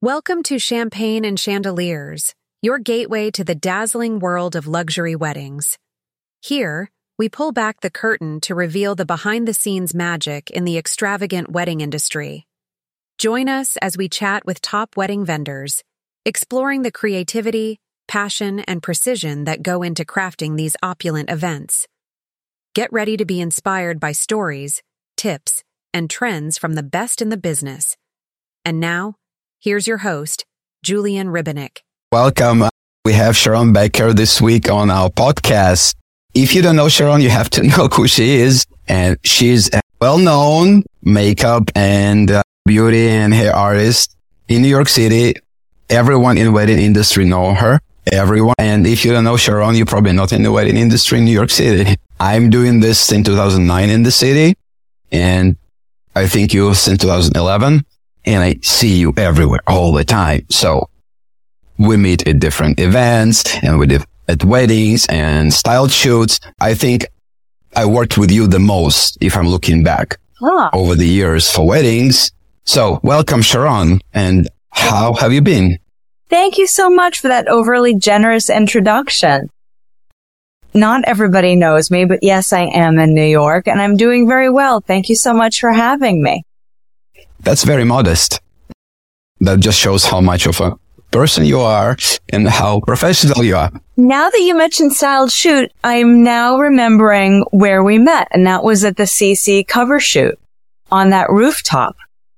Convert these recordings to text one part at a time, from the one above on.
Welcome to Champagne and Chandeliers, your gateway to the dazzling world of luxury weddings. Here, we pull back the curtain to reveal the behind-the-scenes magic in the extravagant wedding industry. Join us as we chat with top wedding vendors, exploring the creativity, passion, and precision that go into crafting these opulent events. Get ready to be inspired by stories, tips, and trends from the best in the business. And now, here's your host, Julian Ribinick. Welcome. We have Sharon Becker this week on our podcast. If you don't know Sharon, you have to know who she is. And she's a well-known makeup and beauty and hair artist in New York City. Everyone in the wedding industry know her. Everyone. And if you don't know Sharon, you're probably not in the wedding industry in New York City. I'm doing this in 2009 in the city. And I think you since 2011. And I see you everywhere all the time. So we meet at different events and we live at weddings and style shoots. I think I worked with you the most if I'm looking back over the years for weddings. So welcome, Sharon. And how have you been? Thank you so much for that overly generous introduction. Not everybody knows me, but yes, I am in New York and I'm doing very well. Thank you so much for having me. That's very modest. That just shows how much of a person you are and how professional you are. Now that you mentioned Styled Shoot, I'm now remembering where we met, and that was at the CC cover shoot on that rooftop.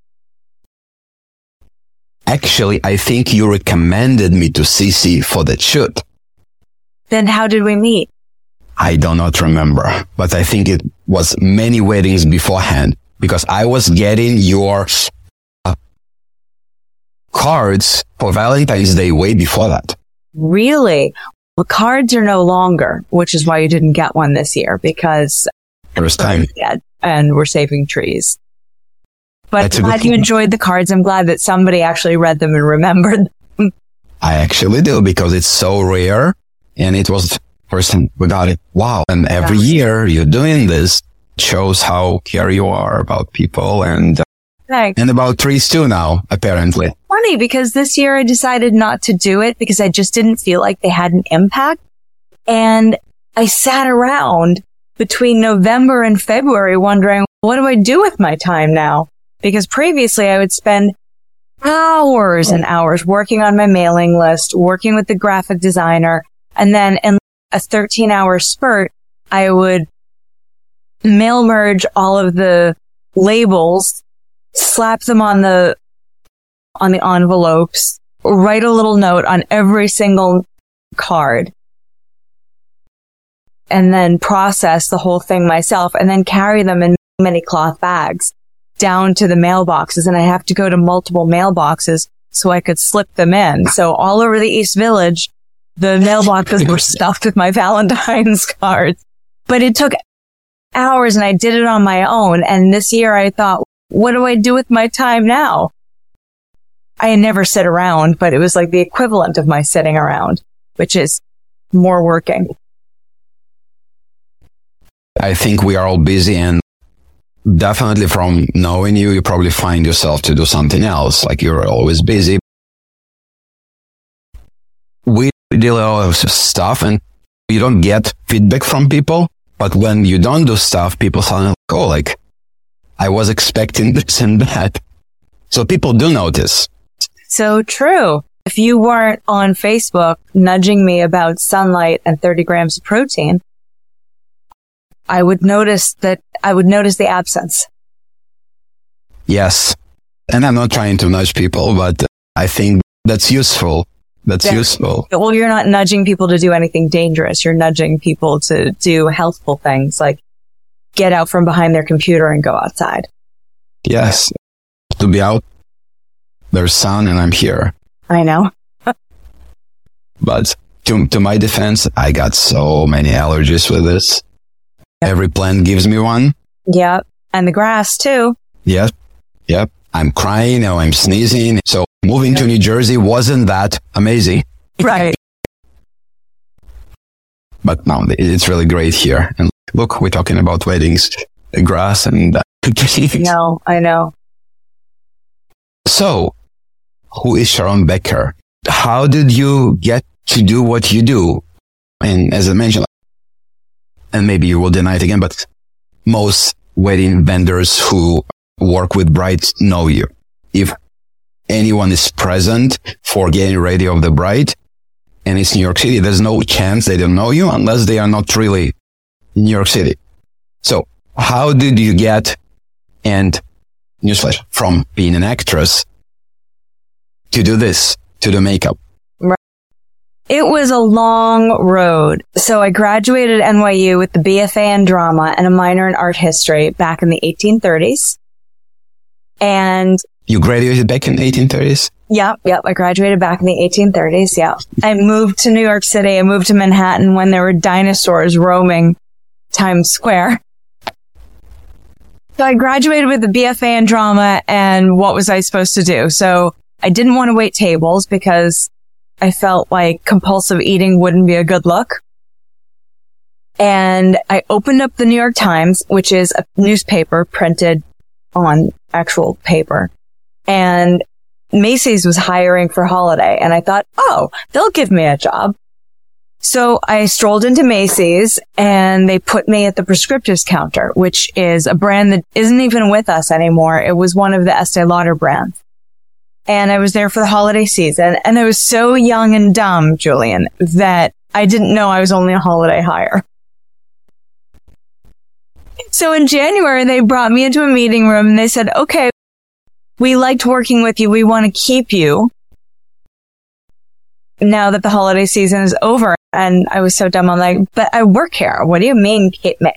Actually, I think you recommended me to CC for that shoot. Then how did we meet? I do not remember, but I think it was many weddings beforehand. Because I was getting your cards for Valentine's Day way before that. Really? Well, cards are no longer, which is why you didn't get one this year, because first time. And we're saving trees. But I'm glad you enjoyed the cards. I'm glad that somebody actually read them and remembered them. I actually do, because it's so rare. And it was the first time we got it. Wow. And every year you're doing this. Shows how care you are about people and about trees too now, apparently. Funny, because this year I decided not to do it because I just didn't feel like they had an impact. And I sat around between November and February wondering, what do I do with my time now? Because previously I would spend hours and hours working on my mailing list, working with the graphic designer, and then in a 13-hour spurt, I would mail merge all of the labels, slap them on the envelopes, write a little note on every single card, and then process the whole thing myself, and then carry them in many cloth bags down to the mailboxes. And I have to go to multiple mailboxes so I could slip them in. So all over the East Village, the mailboxes were stuffed with my Valentine's cards. But it took hours and I did it on my own. And this year I thought, what do I do with my time now? I never sit around, but it was like the equivalent of my sitting around, which is more working. I think we are all busy, and definitely from knowing you, you probably find yourself to do something else. Like you're always busy. We deal with a lot of stuff and you don't get feedback from people. But when you don't do stuff, people suddenly go like, I was expecting this and that. So people do notice. So true. If you weren't on Facebook nudging me about sunlight and 30 grams of protein, I would notice the absence. Yes. And I'm not trying to nudge people, but I think that's useful. That's useful. Well, you're not nudging people to do anything dangerous. You're nudging people to do healthful things like get out from behind their computer and go outside. Yes. To be out, there's sun and I'm here. I know. But to my defense, I got so many allergies with this. Every plant gives me one. Yep. And the grass too. Yep. I'm crying or I'm sneezing. So moving to New Jersey wasn't that amazing. Right. But no, it's really great here. And look, we're talking about weddings, grass and I know. So who is Sharon Becker? How did you get to do what you do? And as I mentioned, and maybe you will deny it again, but most wedding vendors who work with brides know you. If anyone is present for getting ready of the bride and it's New York City, there's no chance they don't know you unless they are not really in New York City. So how did you get, and newsflash, from being an actress to do this, to do makeup? It was a long road. So I graduated at NYU with the BFA in drama and a minor in art history back in the 1830s. And you graduated back in the 1830s? Yep. I graduated back in the 1830s. Yeah. I moved to New York City. I moved to Manhattan when there were dinosaurs roaming Times Square. So I graduated with the BFA in drama, and what was I supposed to do? So I didn't want to wait tables because I felt like compulsive eating wouldn't be a good look. And I opened up the New York Times, which is a newspaper printed on actual paper. And Macy's was hiring for holiday. And I thought, oh, they'll give me a job. So I strolled into Macy's and they put me at the prescriptives counter, which is a brand that isn't even with us anymore. It was one of the Estee Lauder brands. And I was there for the holiday season. And I was so young and dumb, Julian, that I didn't know I was only a holiday hire. So in January, they brought me into a meeting room and they said, okay, we liked working with you. We want to keep you now that the holiday season is over. And I was so dumb. I'm like, but I work here. What do you mean keep me?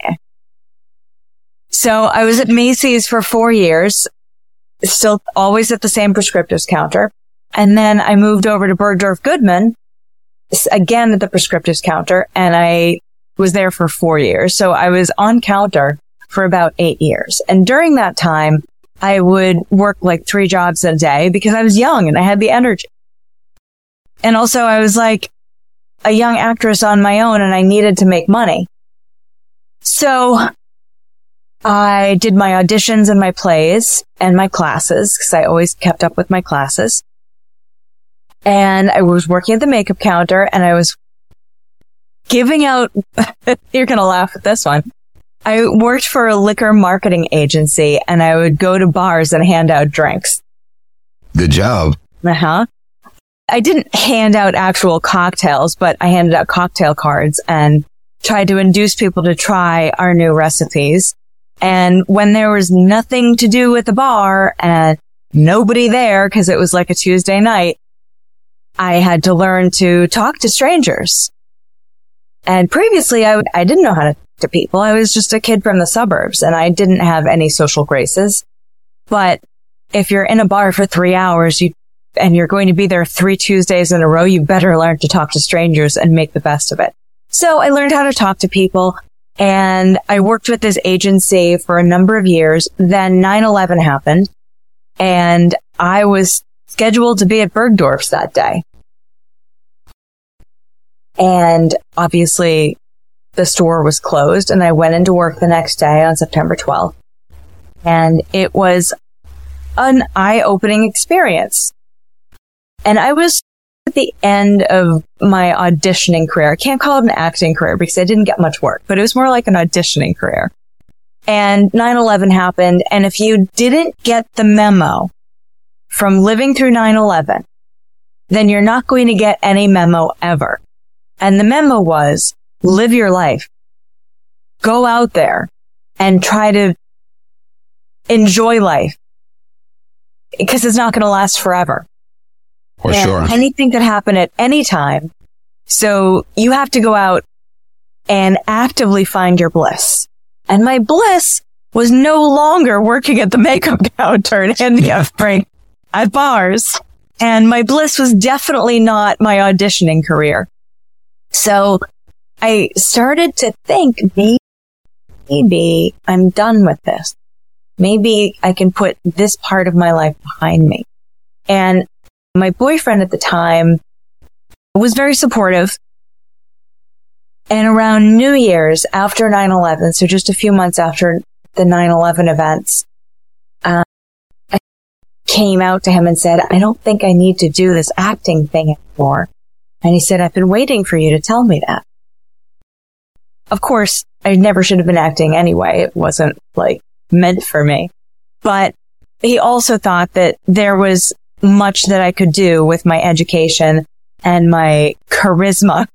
So I was at Macy's for 4 years, still always at the same prescriptives counter. And then I moved over to Bergdorf Goodman, again at the prescriptives counter, and I was there for 4 years. So I was on counter for about 8 years. And during that time, I would work like 3 jobs a day because I was young and I had the energy. And also I was like a young actress on my own and I needed to make money. So I did my auditions and my plays and my classes because I always kept up with my classes. And I was working at the makeup counter and I was giving out, you're going to laugh at this one. I worked for a liquor marketing agency and I would go to bars and hand out drinks. Good job. Uh-huh. I didn't hand out actual cocktails, but I handed out cocktail cards and tried to induce people to try our new recipes. And when there was nothing to do at the bar and nobody there, because it was like a Tuesday night, I had to learn to talk to strangers. And previously, I didn't know how to talk to people. I was just a kid from the suburbs, and I didn't have any social graces. But if you're in a bar for 3 hours, and you're going to be there 3 Tuesdays in a row, you better learn to talk to strangers and make the best of it. So I learned how to talk to people, and I worked with this agency for a number of years. Then 9/11 happened, and I was scheduled to be at Bergdorf's that day. And obviously the store was closed, and I went into work the next day on September 12th. And it was an eye-opening experience. And I was at the end of my auditioning career. I can't call it an acting career because I didn't get much work, but it was more like an auditioning career. And 9/11 happened. And if you didn't get the memo from living through 9/11, then you're not going to get any memo ever. And the memo was, live your life. Go out there and try to enjoy life because it's not going to last forever. For sure. Anything could happen at any time. So you have to go out and actively find your bliss. And my bliss was no longer working at the makeup counter and handing out drinks at bars. And my bliss was definitely not my auditioning career. So I started to think, maybe I'm done with this. Maybe I can put this part of my life behind me. And my boyfriend at the time was very supportive. And around New Year's, after 9/11, so just a few months after the 9/11 events, I came out to him and said, I don't think I need to do this acting thing anymore. And he said, I've been waiting for you to tell me that. Of course, I never should have been acting anyway. It wasn't like meant for me. But he also thought that there was much that I could do with my education and my charisma.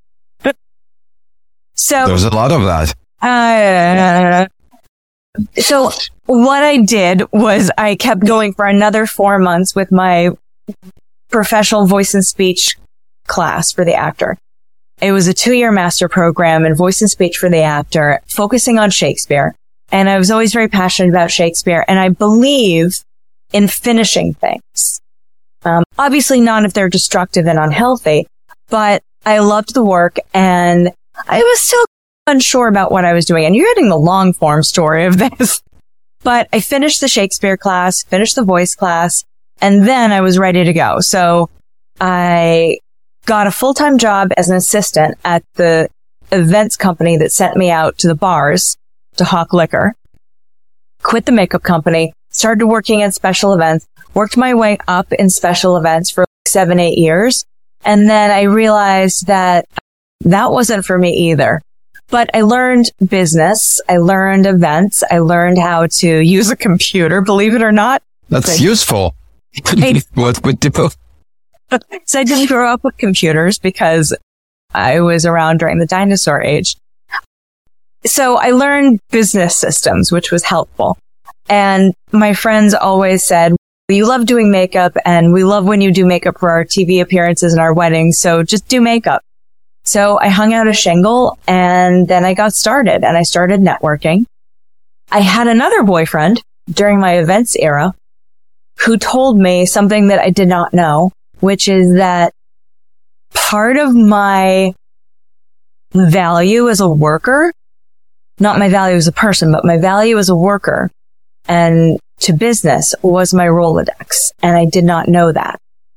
So there's a lot of that. So what I did was I kept going for another 4 months with my professional voice and speech class for the actor. It was a 2-year master program in voice and speech for the actor, focusing on Shakespeare. And I was always very passionate about Shakespeare, and I believe in finishing things. Obviously not if they're destructive and unhealthy, but I loved the work, and I was still unsure about what I was doing. And you're getting the long form story of this. But I finished the Shakespeare class, finished the voice class, and then I was ready to go. So I got a full-time job as an assistant at the events company that sent me out to the bars to hawk liquor, quit the makeup company, started working in special events, worked my way up in special events for 7-8 years. And then I realized that that wasn't for me either. But I learned business. I learned events. I learned how to use a computer, believe it or not. That's useful. What would do? So I didn't grow up with computers because I was around during the dinosaur age. So I learned business systems, which was helpful. And my friends always said, you love doing makeup, and we love when you do makeup for our TV appearances and our weddings, so just do makeup. So I hung out a shingle, and then I got started, and I started networking. I had another boyfriend during my events era who told me something that I did not know, which is that part of my value as a worker, not my value as a person, but my value as a worker and to business, was my Rolodex. And I did not know that.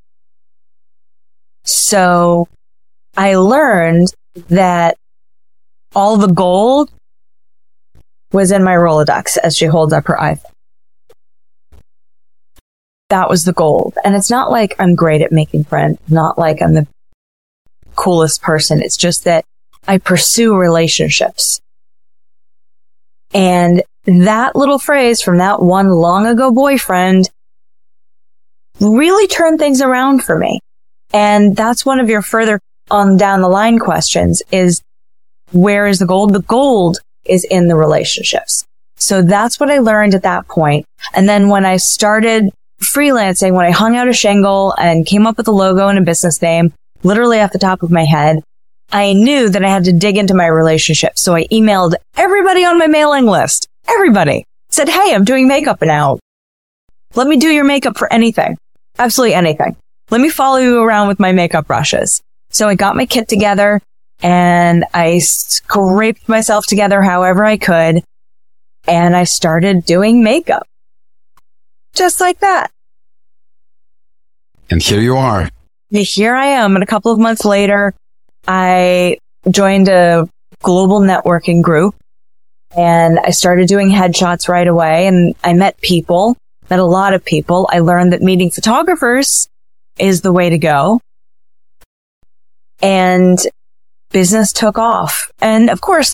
So I learned that all the gold was in my Rolodex as she holds up her iPhone. That was the gold. And it's not like I'm great at making friends, not like I'm the coolest person. It's just that I pursue relationships. And that little phrase from that one long ago boyfriend really turned things around for me. And that's one of your further on down the line questions is, where is the gold? The gold is in the relationships. So that's what I learned at that point. And then when I started freelancing, when I hung out a shingle and came up with a logo and a business name, literally off the top of my head, I knew that I had to dig into my relationships. So I emailed everybody on my mailing list. Everybody. Said, hey, I'm doing makeup now. Let me do your makeup for anything. Absolutely anything. Let me follow you around with my makeup brushes. So I got my kit together and I scraped myself together however I could. And I started doing makeup. Just like that. And here you are. Here I am. And a couple of months later, I joined a global networking group and I started doing headshots right away. And I met a lot of people. I learned that meeting photographers is the way to go. And business took off. And of course,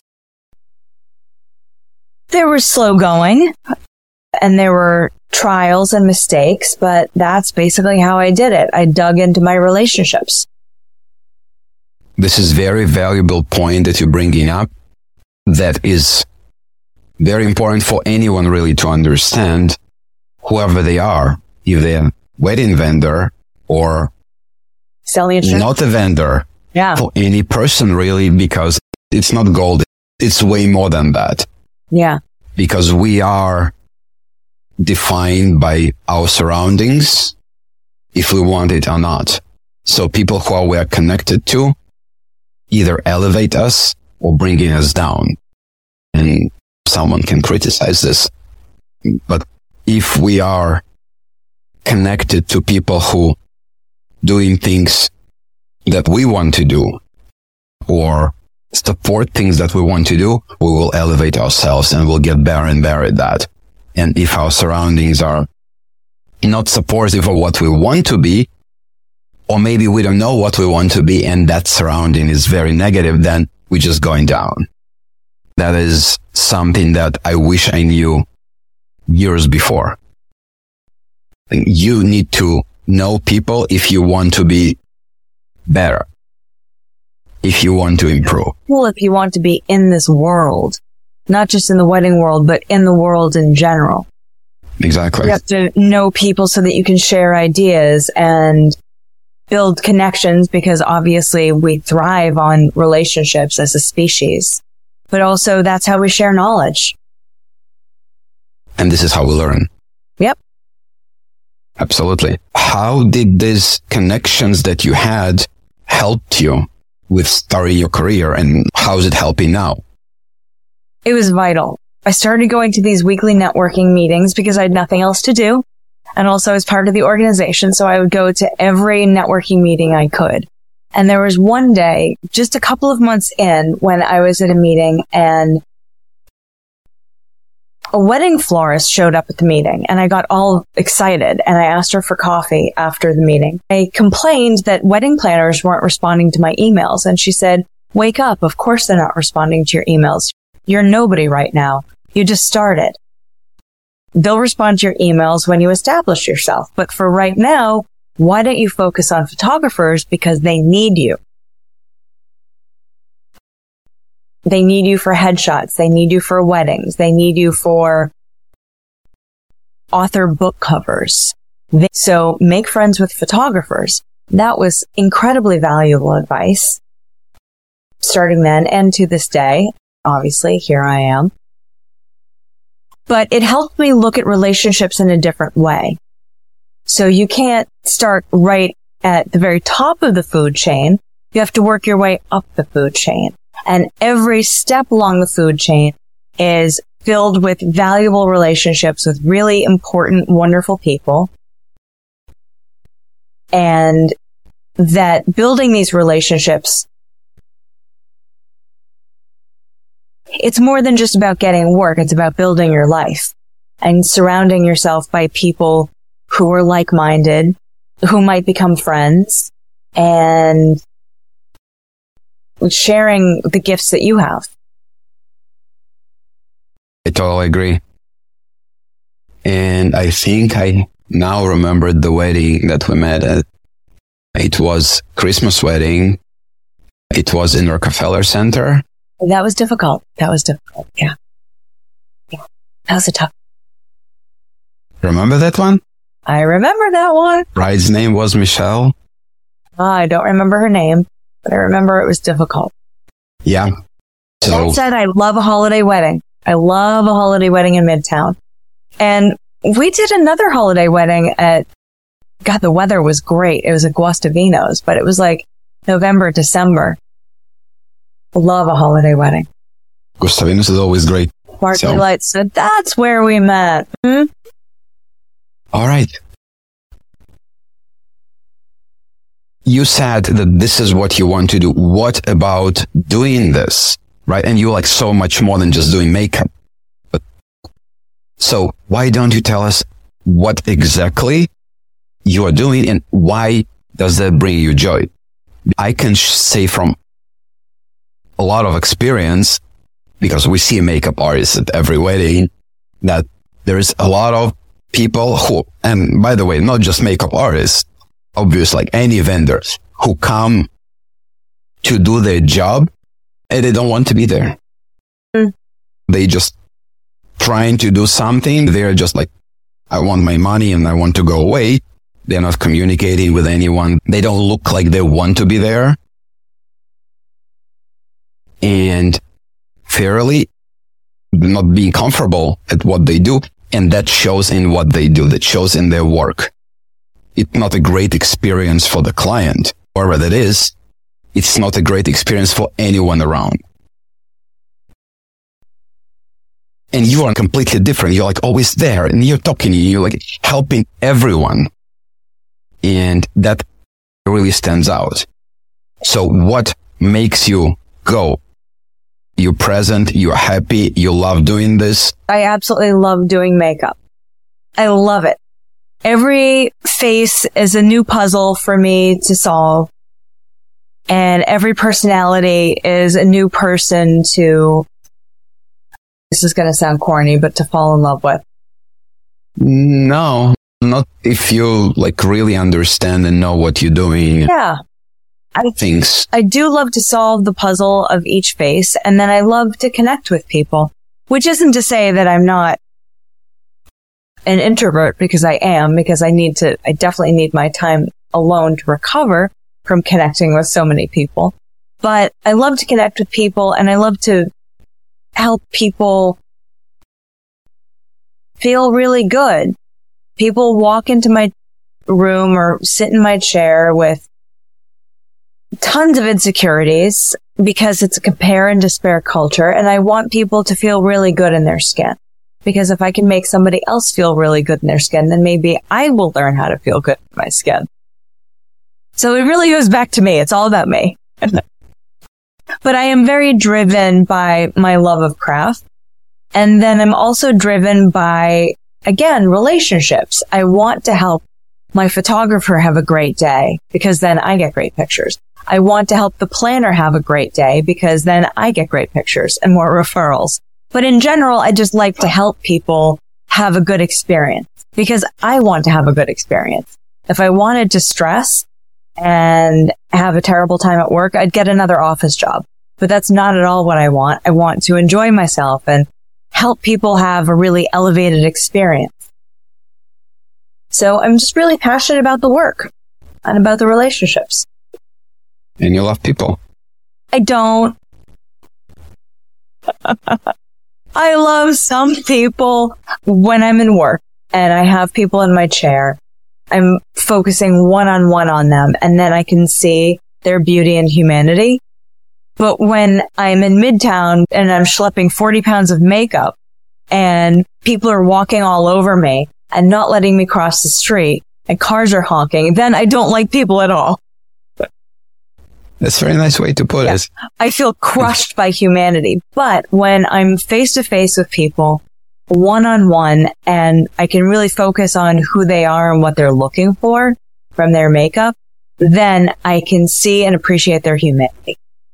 there was slow going and there were trials and mistakes, but that's basically how I did it. I dug into my relationships. This is very valuable point that you're bringing up. That is very important for anyone really to understand, whoever they are, if they're a wedding vendor or selling insurance. Not a vendor. Yeah. For any person really, because it's not gold. It's way more than that. Yeah. Because we are defined by our surroundings, if we want it or not. So people who we are connected to either elevate us or bringing us down. And someone can criticize this. But if we are connected to people who doing things that we want to do or support things that we want to do, we will elevate ourselves and we'll get better and better at that. And if our surroundings are not supportive of what we want to be, or maybe we don't know what we want to be and that surrounding is very negative, then we're just going down. That is something that I wish I knew years before. You need to know people if you want to be better, if you want to improve. Well, if you want to be in this world, not just in the wedding world, but in the world in general. Exactly. You have to know people so that you can share ideas and build connections, because obviously we thrive on relationships as a species, but also that's how we share knowledge. And this is how we learn. Yep. Absolutely. How did these connections that you had helped you with starting your career, and how is it helping now? It was vital. I started going to these weekly networking meetings because I had nothing else to do. And also as part of the organization, so I would go to every networking meeting I could. And there was one day, just a couple of months in, when I was at a meeting and a wedding florist showed up at the meeting, and I got all excited and I asked her for coffee after the meeting. I complained that wedding planners weren't responding to my emails, and she said, "Wake up. Of course they're not responding to your emails. You're nobody right now. You just started. They'll respond to your emails when you establish yourself. But for right now, why don't you focus on photographers, because they need you. They need you for headshots. They need you for weddings. They need you for author book covers. So make friends with photographers." That was incredibly valuable advice. Starting then and to this day, obviously, here I am. But it helped me look at relationships in a different way. So you can't start right at the very top of the food chain. You have to work your way up the food chain. And every step along the food chain is filled with valuable relationships with really important, wonderful people. And that building these relationships, it's more than just about getting work. It's about building your life and surrounding yourself by people who are like-minded, who might become friends, and sharing the gifts that you have. I totally agree. And I think I now remembered the wedding that we met at. It was Christmas wedding. It was in Rockefeller Center. That was difficult. Yeah. That was a tough. Remember that one? I remember that one. Bride's name was Michelle. I don't remember her name, but I remember it was difficult. Yeah. So That said, I love a holiday wedding. I love a holiday wedding in Midtown. And we did another holiday wedding at, God, the weather was great. It was at Guastavino's, but it was like November, December. Love a holiday wedding. Guastavino's is always great. Sparkly Lights said, "That's where we met." All right. You said that this is what you want to do. What about doing this? Right? And you like so much more than just doing makeup. But so why don't you tell us what exactly you are doing and why does that bring you joy? I can say from a lot of experience, because we see makeup artists at every wedding, that there is a lot of people who, and by the way, not just makeup artists, obvious, like any vendors who come to do their job and they don't want to be there. They just trying to do something. They're just like, I want my money and I want to go away. They're not communicating with anyone. They don't look like they want to be there. And fairly not being comfortable at what they do. And that shows in what they do. That shows in their work. It's not a great experience for the client, whoever that is. It's not a great experience for anyone around. And you are completely different. You're like always there and you're talking, you're like helping everyone. And that really stands out. So what makes you go? You're present, you're happy, you love doing this. I absolutely love doing makeup. I love it. every face is a new puzzle for me to solve. And every personality is a new person to, this is going to sound corny, but to fall in love with. No, not if you like really understand and know what you're doing. Yeah. I do love to solve the puzzle of each face, and then I love to connect with people, which isn't to say that I'm not an introvert, because I am, because I definitely need my time alone to recover from connecting with so many people. But I love to connect with people, and I love to help people feel really good. People walk into my room or sit in my chair with tons of insecurities because it's a compare and despair culture, and I want people to feel really good in their skin. Because if I can make somebody else feel really good in their skin, then maybe I will learn how to feel good in my skin. So it really goes back to me. It's all about me. But I am very driven by my love of craft. And then I'm also driven by, again, relationships. I want to help my photographer have a great day because then I get great pictures. I want to help the planner have a great day because then I get great pictures and more referrals. But in general, I just like to help people have a good experience because I want to have a good experience. If I wanted to stress and have a terrible time at work, I'd get another office job. But that's not at all what I want. I want to enjoy myself and help people have a really elevated experience. So I'm just really passionate about the work and about the relationships. And you love people. I don't. I love some people when I'm in work and I have people in my chair. I'm focusing one-on-one on them, and then I can see their beauty and humanity. But when I'm in Midtown and I'm schlepping 40 pounds of makeup and people are walking all over me and not letting me cross the street and cars are honking, then I don't like people at all. That's a very nice way to put it. I feel crushed by humanity. But when I'm face to face with people, one-on-one, and I can really focus on who they are and what they're looking for from their makeup, then I can see and appreciate their humanity.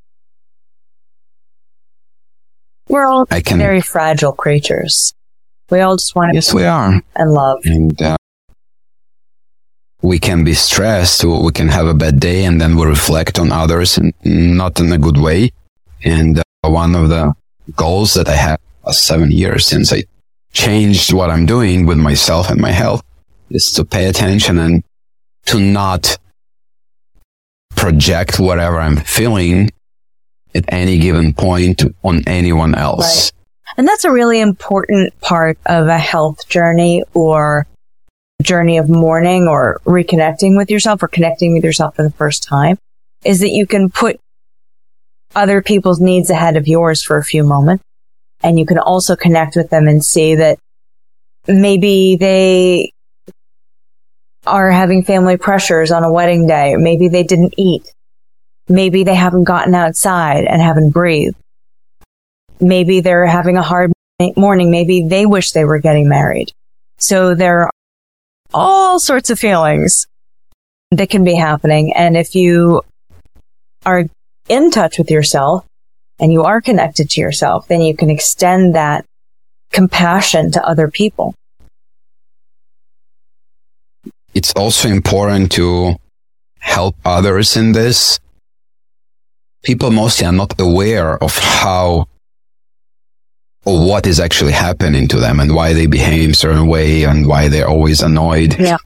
We're all very fragile creatures. We all just want to Yes, we are. And love. And we can be stressed, we can have a bad day, and then we reflect on others and not in a good way. And one of the goals that I have 7 years since I changed what I'm doing with myself and my health is to pay attention and to not project whatever I'm feeling at any given point on anyone else. Right. And that's a really important part of a health journey or journey of mourning or reconnecting with yourself or connecting with yourself for the first time, is that you can put other people's needs ahead of yours for a few moments. And you can also connect with them and see that maybe they are having family pressures on a wedding day. Or maybe they didn't eat. Maybe they haven't gotten outside and haven't breathed. Maybe they're having a hard morning. Maybe they wish they were getting married. So there are all sorts of feelings that can be happening. And if you are in touch with yourself and you are connected to yourself, then you can extend that compassion to other people. It's also important to help others in this. People mostly are not aware of how or what is actually happening to them and why they behave a certain way and why they're always annoyed. Yeah.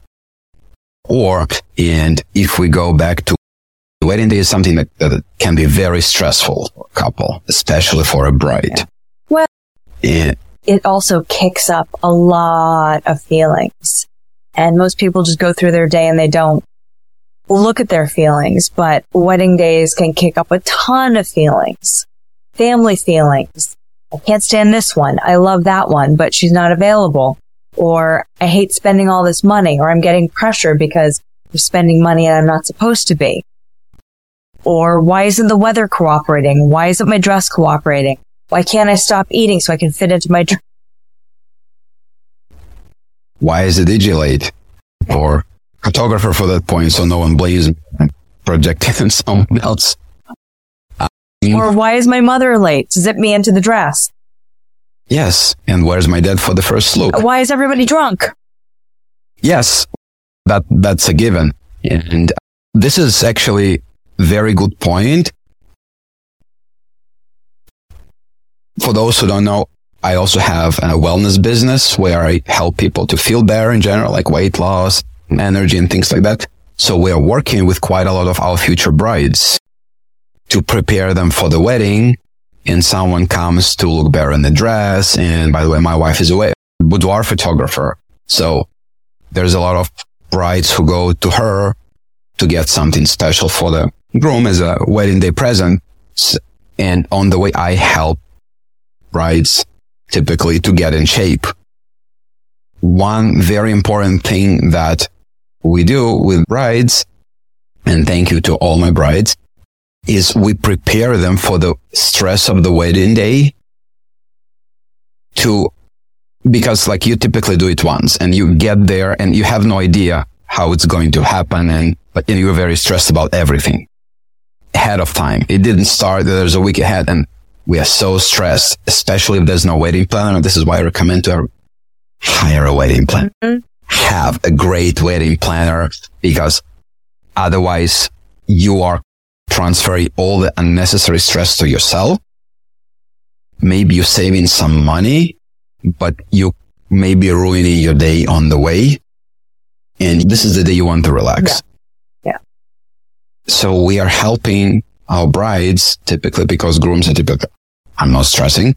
And if we go back to the wedding day, is something that can be very stressful for a couple, especially for a bride. Yeah. Well, it also kicks up a lot of feelings. And most people just go through their day and they don't look at their feelings. But wedding days can kick up a ton of feelings. Family feelings. I can't stand this one. I love that one, but she's not available. Or I hate spending all this money, or I'm getting pressure because I'm spending money and I'm not supposed to be. Or why isn't the weather cooperating? Why isn't my dress cooperating? Why can't I stop eating so I can fit into my dress? Why is it delayed? or photographer for that point, so no one blames me. Projecting on someone else. Or why is my mother late? Zip me into the dress. Yes. And where's my dad for the first loop? Why is everybody drunk? Yes. That's a given. And this is actually a very good point. For those who don't know, I also have a wellness business where I help people to feel better in general, like weight loss, energy and things like that. So we are working with quite a lot of our future brides to prepare them for the wedding. And someone comes to look better in the dress. And by the way, my wife is a boudoir photographer. So there's a lot of brides who go to her to get something special for the groom as a wedding day present. And on the way, I help brides typically to get in shape. One very important thing that we do with brides, and thank you to all my brides, is we prepare them for the stress of the wedding day because like you typically do it once and you get there and you have no idea how it's going to happen. And you're very stressed about everything ahead of time. It didn't start. There's a week ahead and we are so stressed, especially if there's no wedding planner. This is why I recommend to hire a wedding planner. Mm-hmm. Have a great wedding planner, because otherwise you are transferring all the unnecessary stress to yourself. Maybe you're saving some money, but you may be ruining your day on the way. And this is the day you want to relax. Yeah. So we are helping our brides typically, because grooms are typically, I'm not stressing,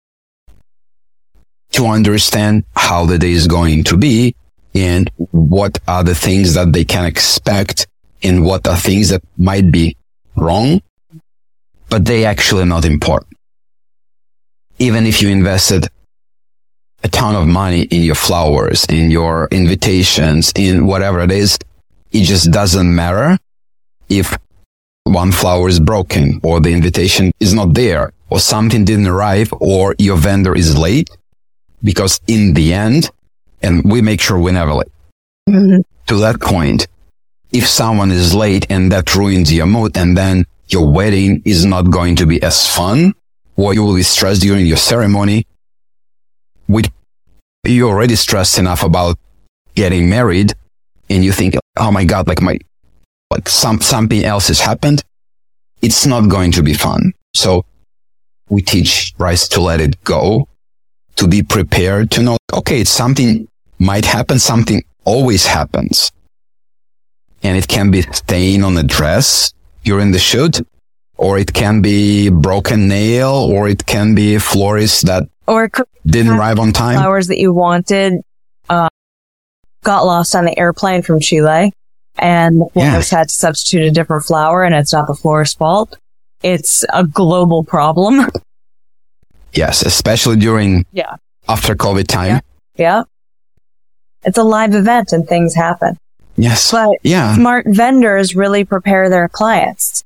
to understand how the day is going to be and what are the things that they can expect and what are things that might be wrong, but they actually not important. Even if you invested a ton of money in your flowers, in your invitations, in whatever it is, it just doesn't matter if one flower is broken or the invitation is not there or something didn't arrive or your vendor is late, because in the end, and we make sure we're never late. Mm-hmm. To that point, if someone is late and that ruins your mood, and then your wedding is not going to be as fun, or you will be stressed during your ceremony, which you're already stressed enough about getting married, and you think, oh my God, something else has happened. It's not going to be fun. So we teach brides to let it go, to be prepared, to know, okay, something might happen, something always happens. And it can be stain on the dress during the shoot, or it can be broken nail, or it can be a florist that didn't arrive on time. Flowers that you wanted got lost on the airplane from Chile, and the florist had to substitute a different flower, and it's not the florist's fault. It's a global problem. Yes, especially during after COVID time. Yeah. It's a live event and things happen. Yes. But smart vendors really prepare their clients.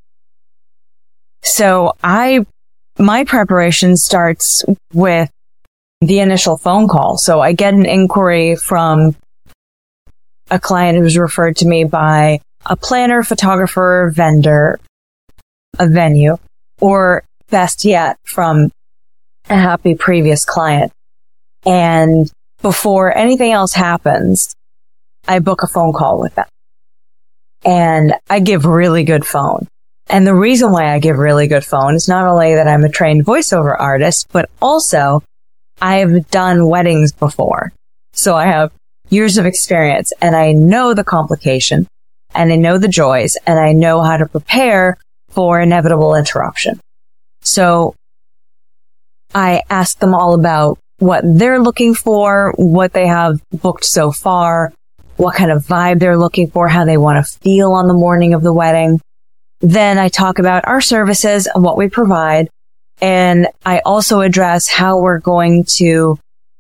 So my preparation starts with the initial phone call. So I get an inquiry from a client who's referred to me by a planner, photographer, vendor, a venue, or best yet, from a happy previous client. And before anything else happens, I book a phone call with them. And I give really good phone. And the reason why I give really good phone is not only that I'm a trained voiceover artist, but also I've done weddings before. So I have years of experience, and I know the complication, and I know the joys, and I know how to prepare for inevitable interruption. So I ask them all about what they're looking for, what they have booked so far, what kind of vibe they're looking for, how they want to feel on the morning of the wedding. Then I talk about our services and what we provide. And I also address how we're going to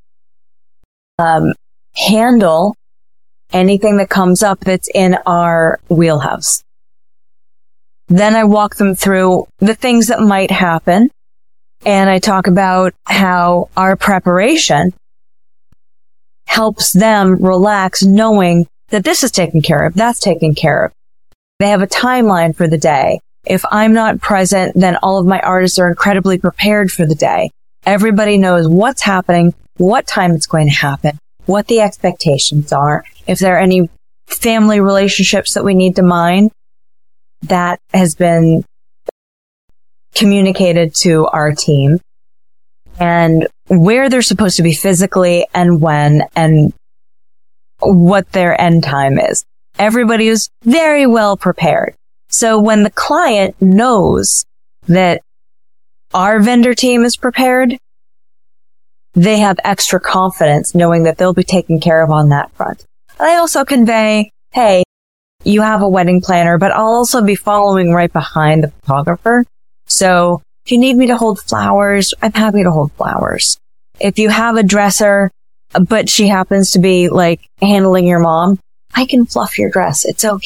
handle anything that comes up that's in our wheelhouse. Then I walk them through the things that might happen. And I talk about how our preparation helps them relax, knowing that this is taken care of, that's taken care of. They have a timeline for the day. If I'm not present, then all of my artists are incredibly prepared for the day. Everybody knows what's happening, what time it's going to happen, what the expectations are. If there are any family relationships that we need to mind, that has been communicated to our team, and where they're supposed to be physically and when, and what their end time is. Everybody is very well prepared. So when the client knows that our vendor team is prepared, they have extra confidence knowing that they'll be taken care of on that front. And I also convey, hey, you have a wedding planner, but I'll also be following right behind the photographer. So if you need me to hold flowers, I'm happy to hold flowers. If you have a dresser, but she happens to be like handling your mom, I can fluff your dress. It's okay.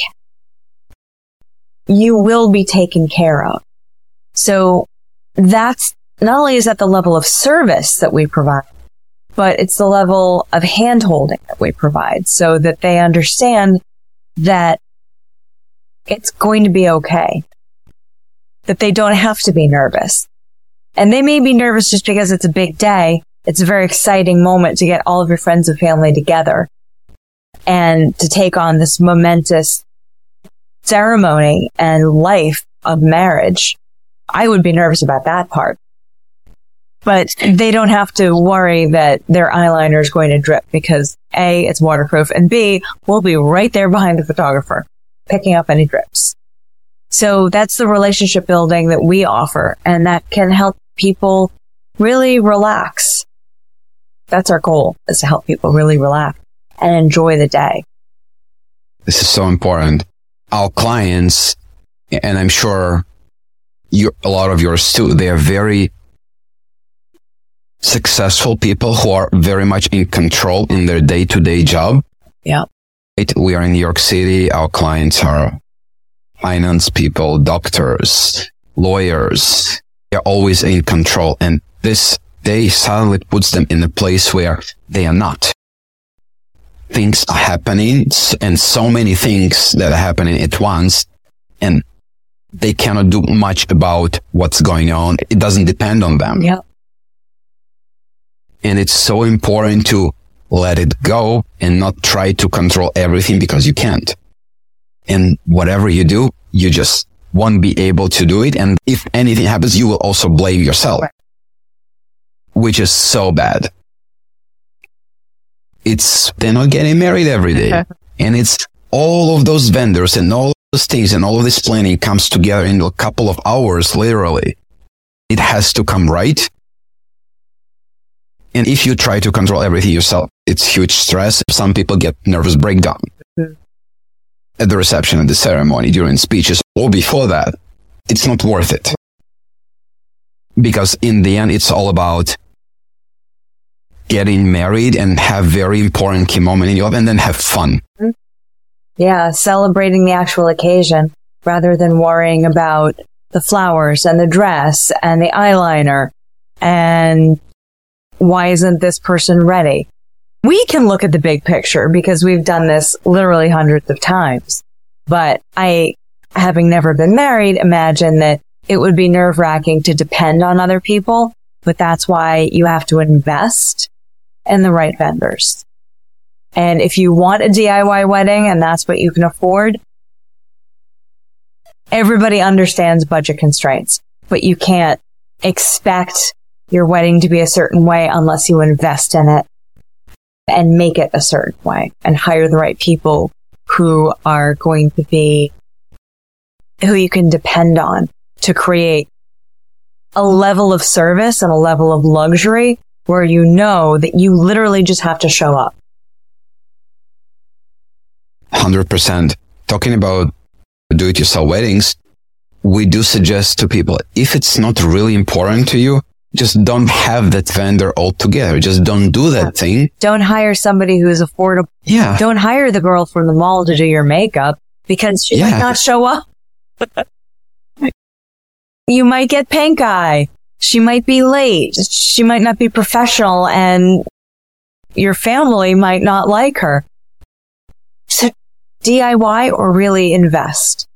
You will be taken care of. So that's not only is that the level of service that we provide, but it's the level of hand-holding that we provide so that they understand that it's going to be okay, that they don't have to be nervous. And they may be nervous just because it's a big day. It's a very exciting moment to get all of your friends and family together and to take on this momentous ceremony and life of marriage. I would be nervous about that part. But they don't have to worry that their eyeliner is going to drip because A, it's waterproof, and B, we'll be right there behind the photographer picking up any drips. So that's the relationship building that we offer, and that can help people really relax. That's our goal, is to help people really relax and enjoy the day. This is so important. Our clients, and I'm sure a lot of yours too, they are very successful people who are very much in control in their day-to-day job. Yeah. We are in New York City. Our clients are finance people, doctors, lawyers. They're always in control. And this day suddenly puts them in a place where they are not. Things are happening, and so many things that are happening at once, and they cannot do much about what's going on. It doesn't depend on them. Yeah. And it's so important to let it go and not try to control everything because you can't. And whatever you do, you just won't be able to do it. And if anything happens, you will also blame yourself, right, which is so bad. They're not getting married every day. And it's all of those vendors and all those things and all of this planning comes together in a couple of hours, literally. It has to come right. And if you try to control everything yourself, it's huge stress. Some people get nervous breakdown at the reception, at the ceremony, during speeches, or before that. It's not worth it. Because in the end, it's all about getting married and have very important key moment in your life and then have fun. Yeah, celebrating the actual occasion rather than worrying about the flowers and the dress and the eyeliner and why isn't this person ready? We can look at the big picture because we've done this literally hundreds of times. But I, having never been married, imagine that it would be nerve-wracking to depend on other people. But that's why you have to invest in the right vendors. And if you want a DIY wedding and that's what you can afford, everybody understands budget constraints, but you can't expect your wedding to be a certain way unless you invest in it and make it a certain way and hire the right people who are going to be, who you can depend on to create a level of service and a level of luxury where you know that you literally just have to show up. 100%. Talking about do-it-yourself weddings, we do suggest to people, if it's not really important to you, just don't have that vendor altogether. Just don't do that thing. Don't hire somebody who is affordable. Yeah. Don't hire the girl from the mall to do your makeup because she might not show up. You might get pink eye. She might be late. She might not be professional and your family might not like her. So DIY or really invest.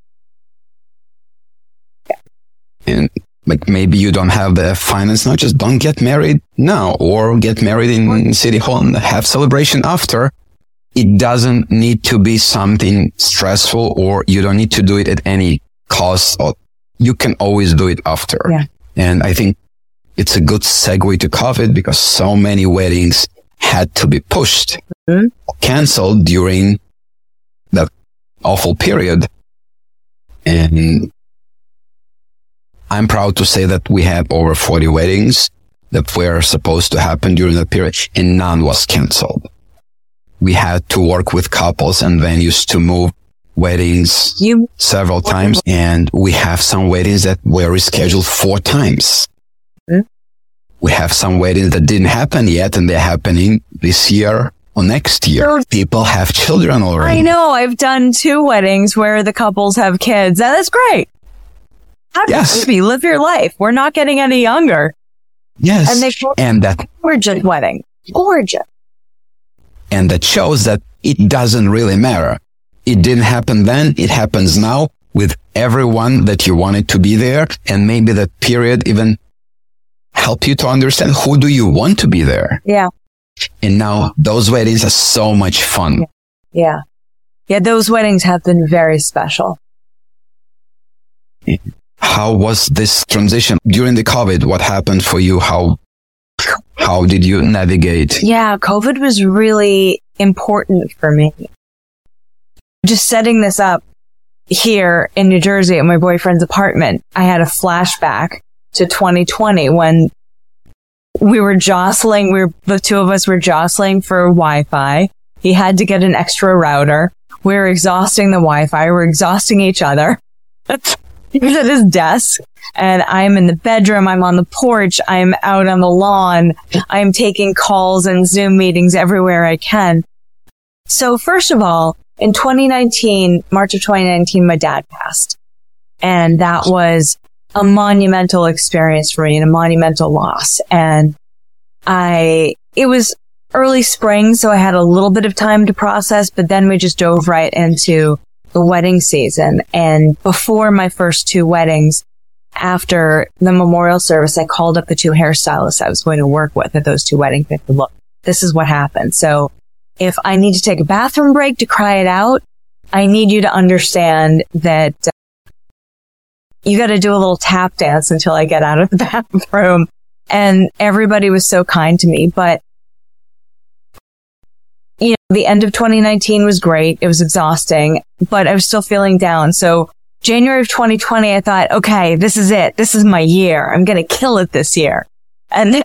And like maybe you don't have the finance now, just don't get married now, or get married in City Hall and have celebration after. It doesn't need to be something stressful, or you don't need to do it at any cost, or you can always do it after. Yeah. And I think it's a good segue to COVID, because so many weddings had to be pushed, canceled during that awful period. And I'm proud to say that we had over 40 weddings that were supposed to happen during that period, and none was canceled. We had to work with couples and venues to move weddings several times, and we have some weddings that were rescheduled 4 times. We have some weddings that didn't happen yet, and they're happening this year or next year. People have children already. I know. I've done 2 weddings where the couples have kids. That's great. Yes. Live your life. We're not getting any younger. Yes. And that gorgeous wedding. Gorgeous. And that shows that it doesn't really matter. It didn't happen then. It happens now with everyone that you wanted to be there. And maybe that period even help you to understand who do you want to be there. Yeah. And now those weddings are so much fun. Yeah. Yeah. Those weddings have been very special. How was this transition during the COVID? What happened for you? How did you navigate? Yeah, COVID was really important for me. Just setting this up here in New Jersey at my boyfriend's apartment, I had a flashback to 2020 when the 2 of us were jostling for Wi-Fi. He had to get an extra router. We were exhausting the Wi-Fi. We're exhausting each other. He was at his desk, and I'm in the bedroom. I'm on the porch. I'm out on the lawn. I'm taking calls and Zoom meetings everywhere I can. So first of all, in March of 2019, my dad passed. And that was a monumental experience for me and a monumental loss. And it was early spring, so I had a little bit of time to process, but then we just dove right into the wedding season. And before my first 2 weddings, after the memorial service, I called up the 2 hairstylists I was going to work with at those 2 weddings. I said, look, this is what happened. So if I need to take a bathroom break to cry it out, I need you to understand that you got to do a little tap dance until I get out of the bathroom. And everybody was so kind to me. But the end of 2019 was great. It was exhausting, but I was still feeling down. So January of 2020, I thought, okay, this is it. This is my year. I'm going to kill it this year. And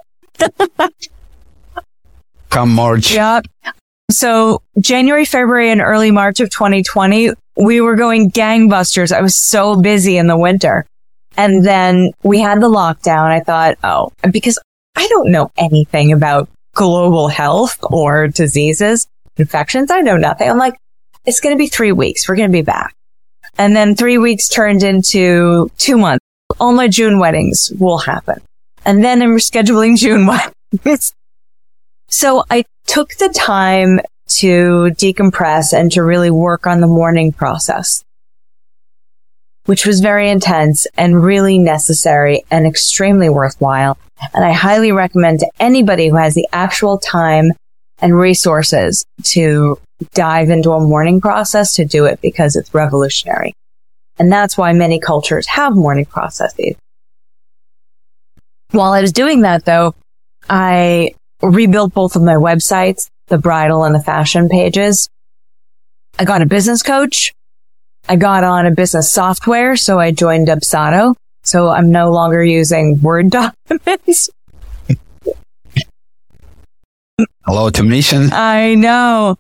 come March. Yep. So January, February, and early March of 2020, we were going gangbusters. I was so busy in the winter. And then we had the lockdown. I thought, because I don't know anything about global health or diseases, infections. I know nothing. I'm like, it's going to be 3 weeks. We're going to be back. And then 3 weeks turned into 2 months. All my June weddings will happen. And then I'm scheduling June weddings. So I took the time to decompress and to really work on the mourning process, which was very intense and really necessary and extremely worthwhile. And I highly recommend to anybody who has the actual time and resources to dive into a mourning process to do it, because it's revolutionary. And that's why many cultures have mourning processes. While I was doing that, though, I rebuilt both of my websites, the bridal and the fashion pages. I got a business coach. I got on a business software, so I joined Dubsado. So I'm no longer using Word documents. Hello, automation. I know.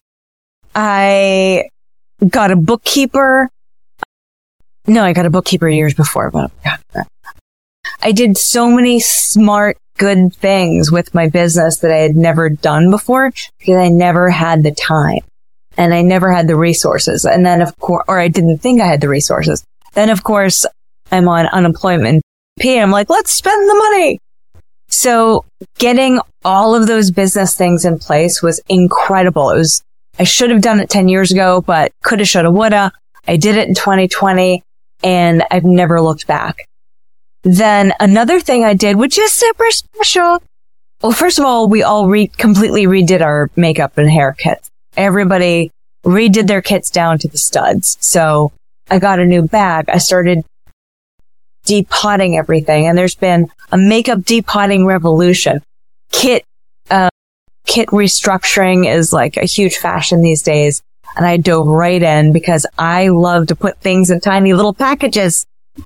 I got a bookkeeper. No, I got a bookkeeper years before, but I did so many smart, good things with my business that I had never done before because I never had the time and I never had the resources. And then of course, or I didn't think I had the resources. Then of course, I'm on unemployment pay. I'm like, let's spend the money. So getting all of those business things in place was incredible. It was I should have done it 10 years ago, but coulda, shoulda, woulda. I did it in 2020 and I've never looked back. Then another thing I did, which is super special. Well, first of all, we all completely redid our makeup and hair kits. Everybody redid their kits down to the studs. So I got a new bag. I started depotting everything, and there's been a makeup depotting revolution. Kit restructuring is like a huge fashion these days, and I dove right in because I love to put things in tiny little packages.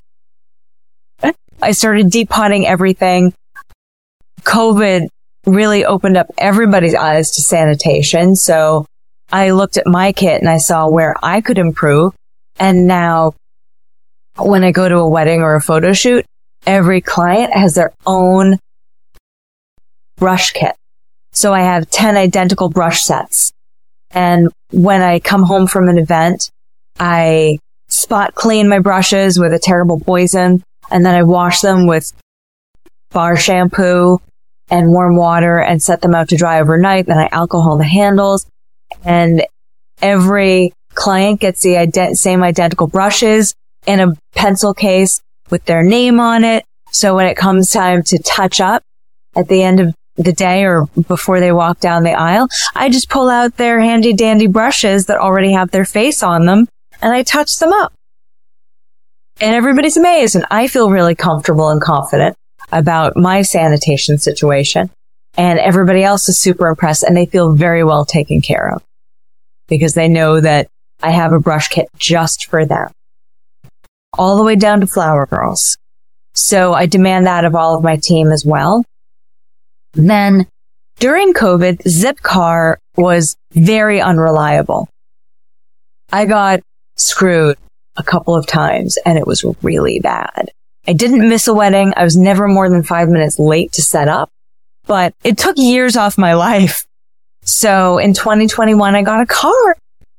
I started depotting everything. COVID really opened up everybody's eyes to sanitation, so I looked at my kit and I saw where I could improve, and now when I go to a wedding or a photo shoot, every client has their own brush kit. So I have 10 identical brush sets. And when I come home from an event, I spot clean my brushes with a terrible poison, and then I wash them with bar shampoo and warm water and set them out to dry overnight. Then I alcohol the handles, and every client gets the same identical brushes in a pencil case with their name on it. So when it comes time to touch up at the end of the day or before they walk down the aisle, I just pull out their handy dandy brushes that already have their face on them and I touch them up. And everybody's amazed, and I feel really comfortable and confident about my sanitation situation. And everybody else is super impressed, and they feel very well taken care of because they know that I have a brush kit just for them, all the way down to flower girls. So I demand that of all of my team as well. Then during COVID, Zipcar was very unreliable. I got screwed a couple of times and it was really bad. I didn't miss a wedding. I was never more than 5 minutes late to set up, but it took years off my life. So in 2021, I got a car.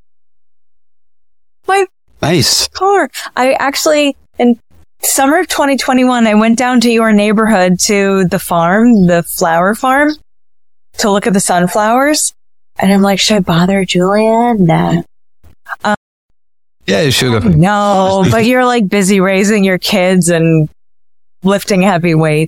My Nice car. I actually, in summer of 2021, I went down to your neighborhood to the farm, the flower farm, to look at the sunflowers. And I'm like, should I bother Julia? Nah. Yeah, you should have. No, but you're like busy raising your kids and lifting heavy weight.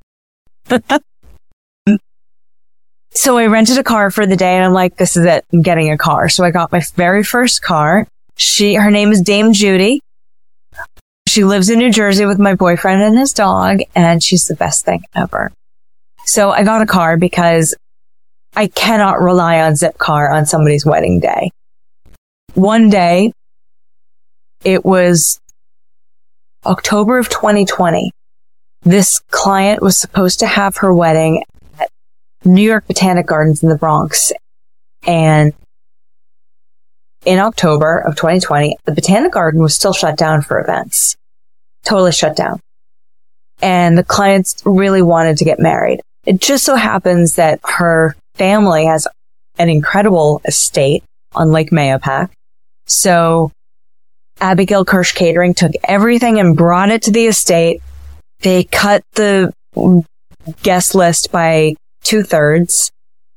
So I rented a car for the day and I'm like, this is it. I'm getting a car. So I got my very first car. Her name is Dame Judy. She lives in New Jersey with my boyfriend and his dog, and she's the best thing ever. So I got a car because I cannot rely on Zipcar on somebody's wedding day. One day, it was October of 2020. This client was supposed to have her wedding at New York Botanic Gardens in the Bronx. And in October of 2020, the Botanic Garden was still shut down for events. Totally shut down. And the clients really wanted to get married. It just so happens that her family has an incredible estate on Lake Mahopac. So Abigail Kirsch Catering took everything and brought it to the estate. They cut the guest list by 2/3.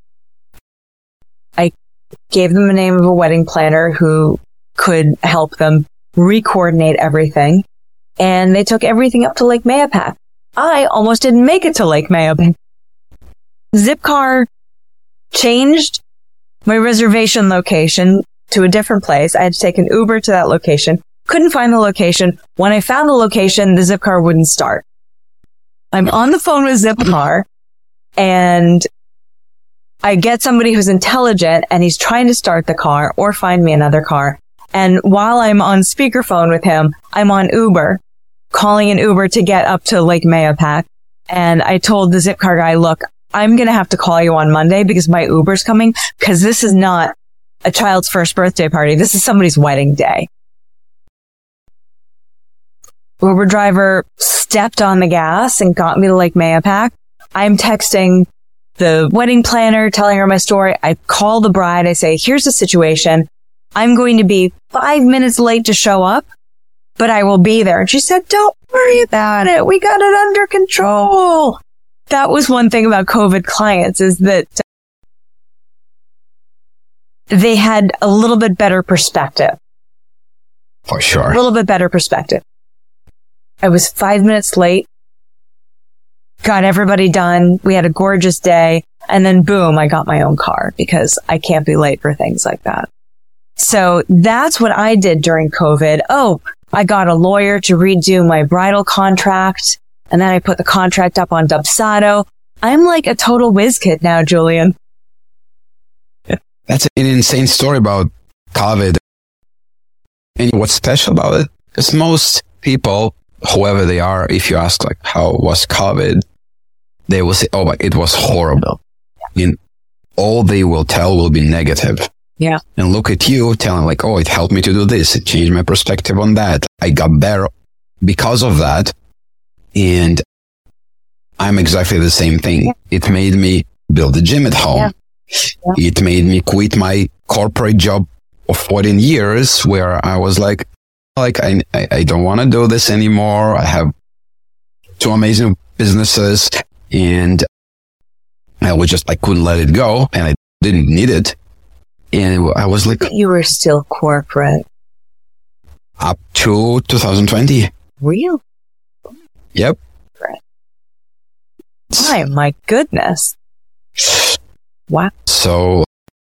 I gave them the name of a wedding planner who could help them re-coordinate everything. And they took everything up to Lake Mahopac. I almost didn't make it to Lake Mahopac. Zipcar changed my reservation location to a different place. I had to take an Uber to that location. Couldn't find the location. When I found the location, the Zipcar wouldn't start. I'm on the phone with Zipcar and I get somebody who's intelligent and he's trying to start the car or find me another car. And while I'm on speakerphone with him, I'm on Uber, calling an Uber to get up to Lake Mahopac. And I told the Zipcar guy, look, I'm going to have to call you on Monday because my Uber's coming, because this is not a child's first birthday party. This is somebody's wedding day. Uber driver stepped on the gas and got me to Lake Mahopac. I'm texting the wedding planner, telling her my story. I call the bride. I say, here's the situation. I'm going to be 5 minutes late to show up, but I will be there. And she said, don't worry about it. We got it under control. That was one thing about COVID clients, is that they had a little bit better perspective. For sure. A little bit better perspective. I was 5 minutes late, got everybody done. We had a gorgeous day. And then boom, I got my own car because I can't be late for things like that. So that's what I did during COVID. Oh, I got a lawyer to redo my bridal contract. And then I put the contract up on Dubsado. I'm like a total whiz kid now, Julian. That's an insane story about COVID. And what's special about it? Because most people, whoever they are, if you ask like, how was COVID? They will say, oh, but it was horrible. And all they will tell will be negative. Yeah. And look at you telling like, oh, it helped me to do this. It changed my perspective on that. I got better because of that. And I'm exactly the same thing. Yeah. It made me build a gym at home. Yeah. Yeah. It made me quit my corporate job of 14 years where I was like I don't want to do this anymore. I have 2 amazing businesses and I couldn't let it go and I didn't need it. And I was like, you were still corporate up to 2020. Real? Yep. My goodness. Wow. So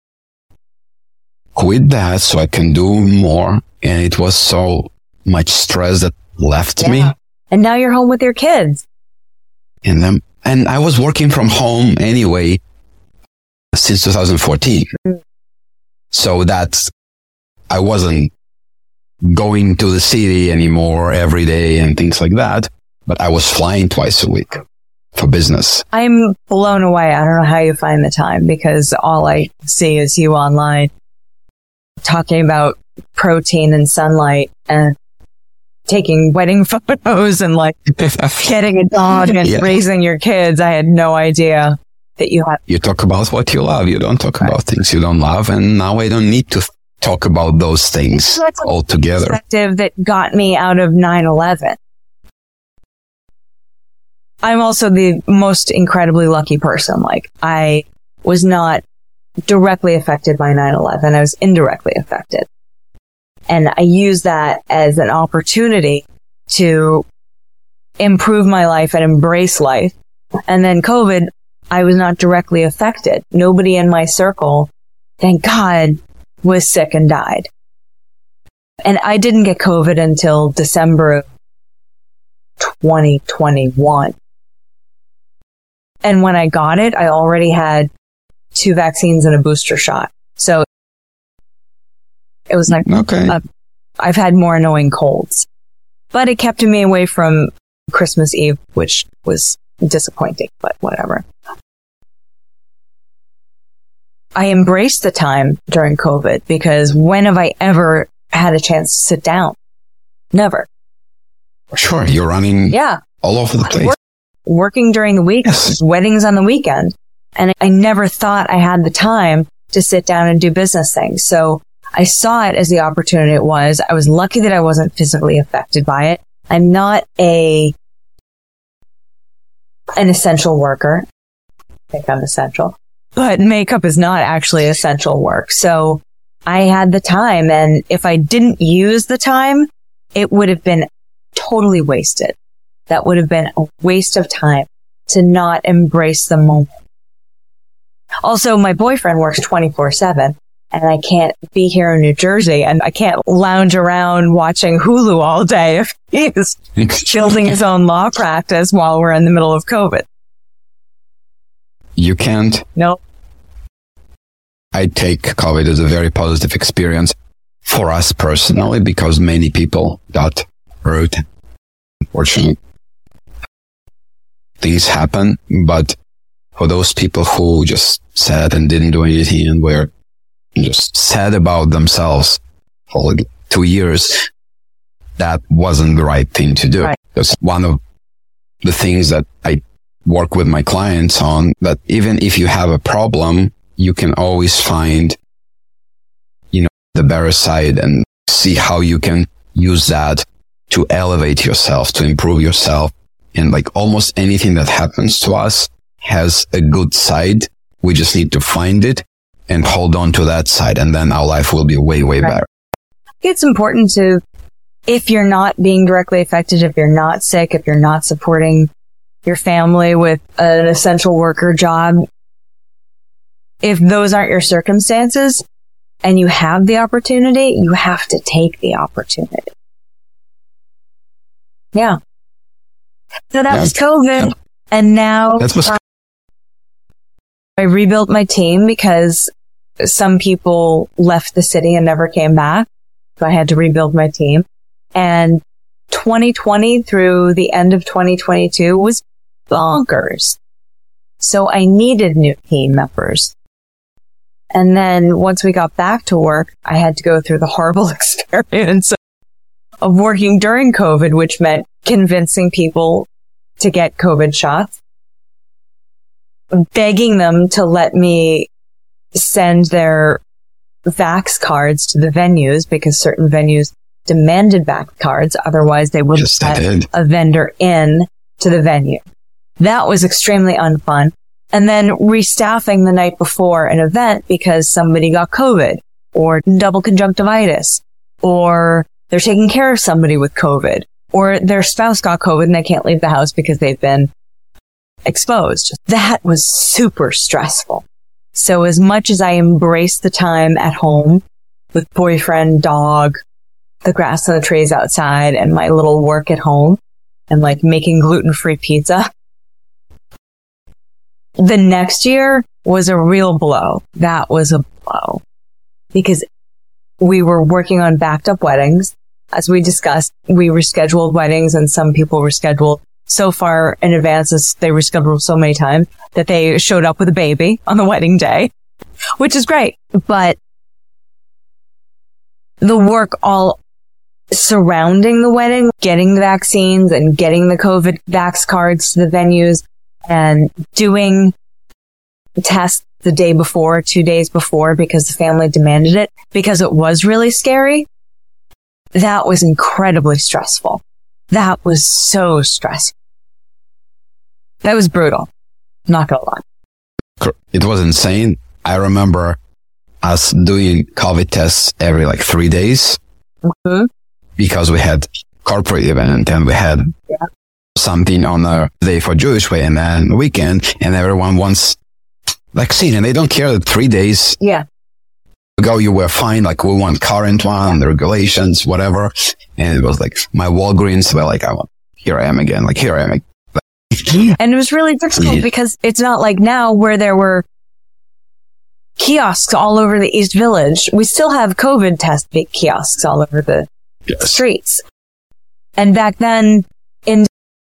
quit that so I can do more. And it was so much stress that left me. And now you're home with your kids. And I was working from home anyway since 2014. So I wasn't going to the city anymore every day and things like that. But I was flying twice a week for business. I'm blown away. I don't know how you find the time because all I see is you online talking about protein and sunlight and taking wedding photos and like getting a dog and raising your kids. I had no idea that you had. You talk about what you love. You don't talk about things you don't love. And now I don't need to talk about those things altogether. Perspective that got me out of 9/11. I'm also the most incredibly lucky person. Like I was not directly affected by 9/11. I was indirectly affected. And I used that as an opportunity to improve my life and embrace life. And then COVID, I was not directly affected. Nobody in my circle, thank God, was sick and died. And I didn't get COVID until December of 2021. And when I got it, I already had 2 vaccines and a booster shot. So it was like, I've had more annoying colds, but it kept me away from Christmas Eve, which was disappointing, but whatever. I embraced the time during COVID because when have I ever had a chance to sit down? Never. Sure. You're running all over the place. Working during the week, weddings on the weekend. And I never thought I had the time to sit down and do business things. So I saw it as the opportunity it was. I was lucky that I wasn't physically affected by it. I'm not an essential worker. I think I'm essential. But makeup is not actually essential work. So I had the time. And if I didn't use the time, it would have been totally wasted. That would have been a waste of time to not embrace the moment. Also, my boyfriend works 24/7 and I can't be here in New Jersey and I can't lounge around watching Hulu all day if he's building his own law practice while we're in the middle of COVID. You can't? Nope. I take COVID as a very positive experience for us personally because many people got hurt. Unfortunately, things happen, but for those people who just sat and didn't do anything and were just sad about themselves for like 2 years, that wasn't the right thing to do. Right. That's one of the things that I work with my clients on, that even if you have a problem, you can always find, the better side and see how you can use that to elevate yourself, to improve yourself. And like almost anything that happens to us has a good side. We just need to find it and hold on to that side. And then our life will be way, way better. It's important to, if you're not being directly affected, if you're not sick, if you're not supporting your family with an essential worker job, if those aren't your circumstances and you have the opportunity, you have to take the opportunity. Yeah. So that was COVID. Yeah. And now I rebuilt my team because some people left the city and never came back. So I had to rebuild my team. And 2020 through the end of 2022 was bonkers. So I needed new team members. And then once we got back to work, I had to go through the horrible experience of working during COVID, which meant convincing people to get COVID shots, begging them to let me send their vax cards to the venues because certain venues demanded vax cards. Otherwise, they wouldn't let a vendor in to the venue. That was extremely unfun. And then restaffing the night before an event because somebody got COVID or double conjunctivitis, or they're taking care of somebody with COVID, or their spouse got COVID and they can't leave the house because they've been exposed. That was super stressful. So as much as I embraced the time at home with boyfriend, dog, the grass and the trees outside, and my little work at home, and like making gluten-free pizza, the next year was a real blow. That was a blow because we were working on backed up weddings. As we discussed, we rescheduled weddings and some people were scheduled so far in advance as they rescheduled so many times that they showed up with a baby on the wedding day, which is great. But the work all surrounding the wedding, getting the vaccines and getting the COVID vax cards to the venues and doing tests the day before, 2 days before, because the family demanded it, because it was really scary. That was incredibly stressful. That was so stressful. That was brutal. Not gonna lie. It was insane. I remember us doing COVID tests every 3 days because we had corporate event and we had something on a day for Jewish Way and then the weekend, and everyone wants vaccine and they don't care that 3 days ago you were fine, we want current one, the regulations, whatever. And it was my Walgreens were here I am again. And it was really difficult because it's not like now where there were kiosks all over the East Village. We still have COVID test kiosks all over the streets. And back then in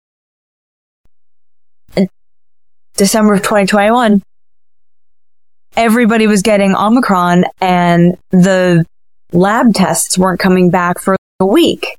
December of 2021, everybody was getting Omicron and the lab tests weren't coming back for a week.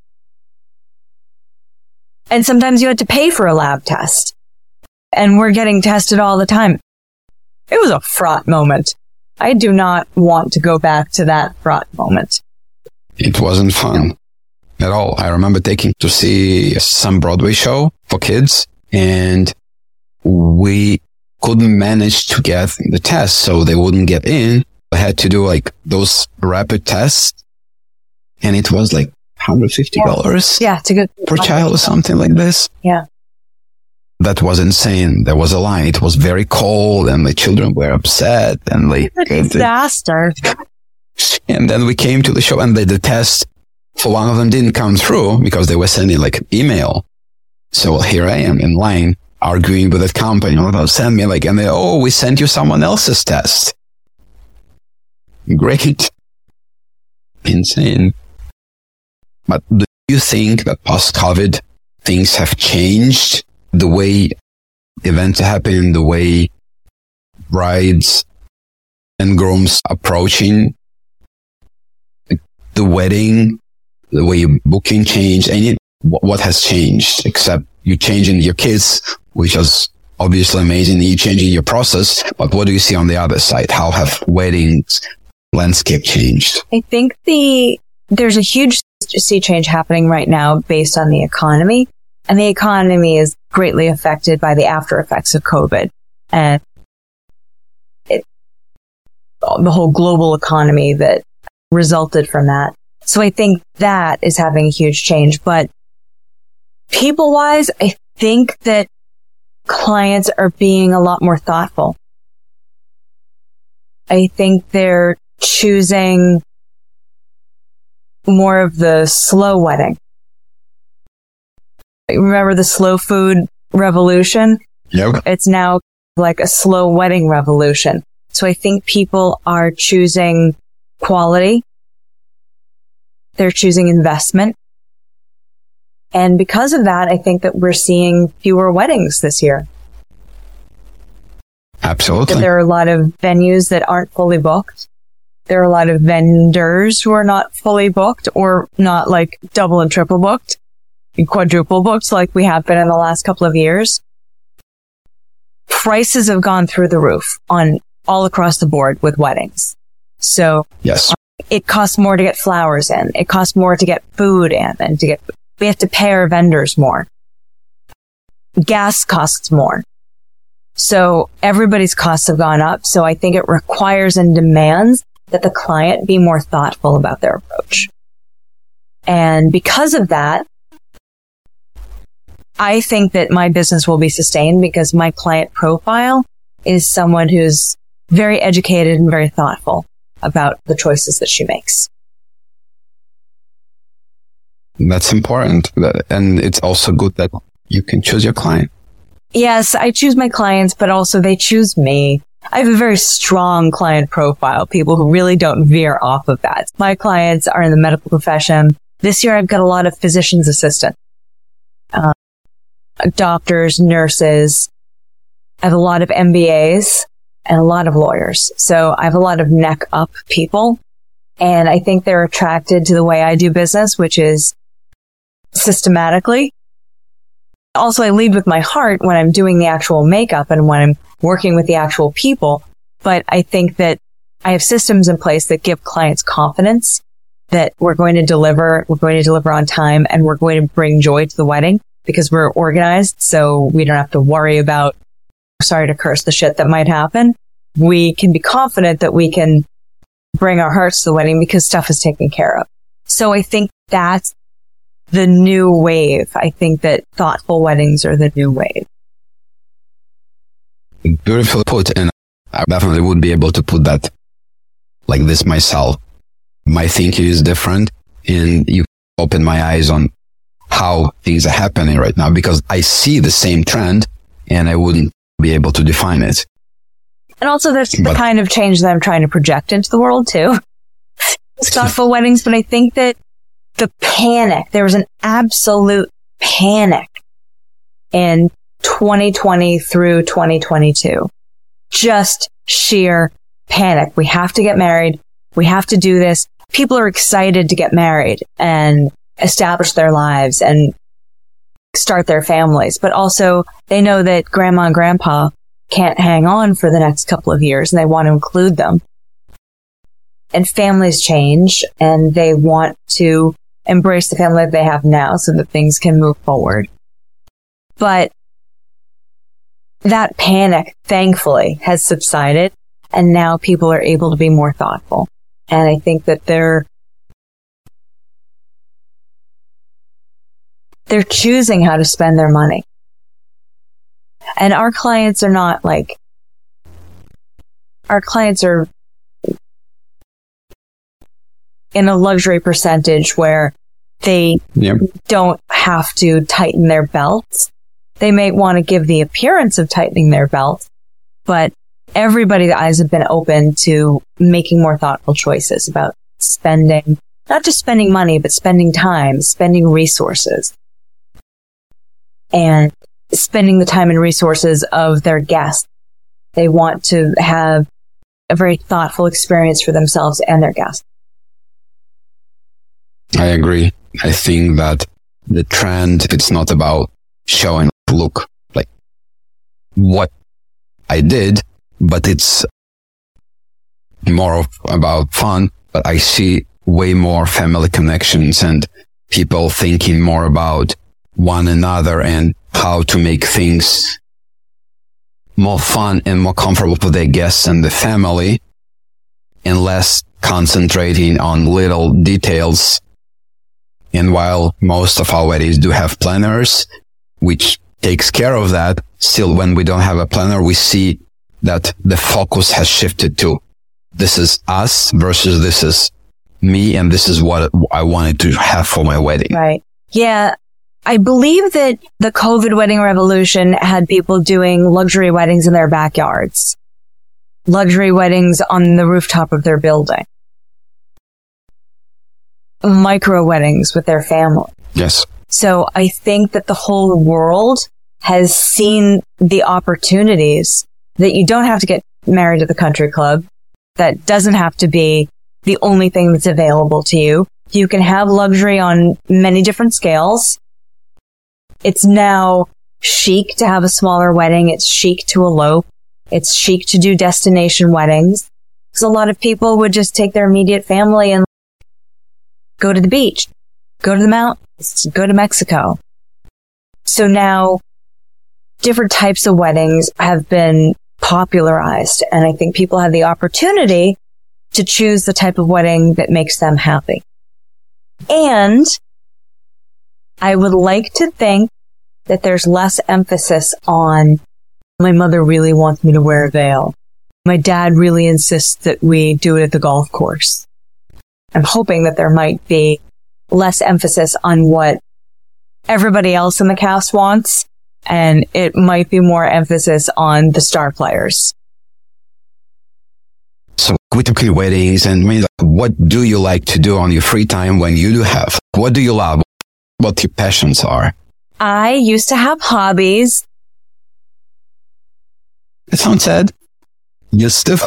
And sometimes you had to pay for a lab test. And we're getting tested all the time. It was a fraught moment. I do not want to go back to that fraught moment. It wasn't fun at all. I remember taking to see some Broadway show for kids and we couldn't manage to get the test, so they wouldn't get in. I had to do those rapid tests, and it was $150 to go per child or something like this. Yeah. That was insane. There was a line. It was very cold and the children were upset and disaster. And then we came to the show and the test for one of them didn't come through because they were sending email. So here I am in line arguing with that company. Send me and they, we sent you someone else's test. Great. Insane. But do you think that post-COVID things have changed? The way events happen, the way brides and grooms approaching the wedding, the way booking changed, and what has changed except you changing your kids, which is obviously amazing, you changing your process, but what do you see on the other side? How have weddings landscape changed? I think there's a huge sea change happening right now based on the economy. And the economy is greatly affected by the after effects of COVID. And the whole global economy that resulted from that. So I think that is having a huge change. But people-wise, I think that clients are being a lot more thoughtful. I think they're choosing more of the slow wedding. Remember the slow food revolution? Yep. It's now like a slow wedding revolution. So I think people are choosing quality. They're choosing investment. And because of that, I think that we're seeing fewer weddings this year. Absolutely. That there are a lot of venues that aren't fully booked. There are a lot of vendors who are not fully booked or not like double and triple booked, quadruple booked like we have been in the last couple of years. Prices have gone through the roof on all across the board with weddings. So yes, it costs more to get flowers in. It costs more to get food in and we have to pay our vendors more. Gas costs more. So everybody's costs have gone up. So I think it requires and demands that the client be more thoughtful about their approach. And because of that, I think that my business will be sustained because my client profile is someone who's very educated and very thoughtful about the choices that she makes. That's important. And it's also good that you can choose your client. Yes, I choose my clients, but also they choose me. I have a very strong client profile, people who really don't veer off of that. My clients are in the medical profession. This year I've got a lot of physician's assistants, doctors, nurses. I have a lot of MBAs and a lot of lawyers. So I have a lot of neck up people. And I think they're attracted to the way I do business, which is systematically. Also, I lead with my heart when I'm doing the actual makeup and when I'm working with the actual people. But I think that I have systems in place that give clients confidence that we're going to deliver on time, and we're going to bring joy to the wedding because we're organized. So we don't have to worry about, sorry to curse, the shit that might happen. We can be confident that we can bring our hearts to the wedding because stuff is taken care of. So I think that's the new wave. I think that thoughtful weddings are the new wave. Beautiful put. And I definitely would be able to put that like this myself. My thinking is different, and you open my eyes on how things are happening right now because I see the same trend and I wouldn't be able to define it. And also that's the kind of change that I'm trying to project into the world too. It's thoughtful weddings, but I think that there was an absolute panic in 2020 through 2022. Just sheer panic. We have to get married. We have to do this. People are excited to get married and establish their lives and start their families. But also they know that grandma and grandpa can't hang on for the next couple of years and they want to include them. And families change and they want to embrace the family that they have now so that things can move forward. But that panic, thankfully, has subsided, and now people are able to be more thoughtful. And I think that they're choosing how to spend their money. And our clients are not like, our clients are in a luxury percentage where they don't have to tighten their belts. They may want to give the appearance of tightening their belt, but everybody's eyes have been open to making more thoughtful choices about spending, not just spending money, but spending time, spending resources, and spending the time and resources of their guests. They want to have a very thoughtful experience for themselves and their guests. I agree. I think that the trend, it's not about showing, look, like what I did, but it's more about fun. But I see way more family connections and people thinking more about one another and how to make things more fun and more comfortable for their guests and the family. and less concentrating on little details. And while most of our weddings do have planners, which takes care of that, still when we don't have a planner, we see that the focus has shifted to this is us versus this is me, and this is what I wanted to have for my wedding. Right. Yeah. I believe that the COVID wedding revolution had people doing luxury weddings in their backyards, luxury weddings on the rooftop of their building, micro weddings with their family. Yes. So I think that the whole world has seen the opportunities that you don't have to get married to the country club. That doesn't have to be the only thing that's available to you. You can have luxury on many different scales. It's now chic to have a smaller wedding. It's chic to elope. It's chic to do destination weddings. Because a lot of people would just take their immediate family and go to the beach, go to the mountains, go to Mexico. So now different types of weddings have been popularized, and I think people have the opportunity to choose the type of wedding that makes them happy. And I would like to think that there's less emphasis on, my mother really wants me to wear a veil. My dad really insists that we do it at the golf course. I'm hoping that there might be less emphasis on what everybody else in the cast wants, and it might be more emphasis on the star players. So quickly weddings, and what do you like to do on your free time when you do have? What do you love? What your passions are? I used to have hobbies. It sounds sad. Used to.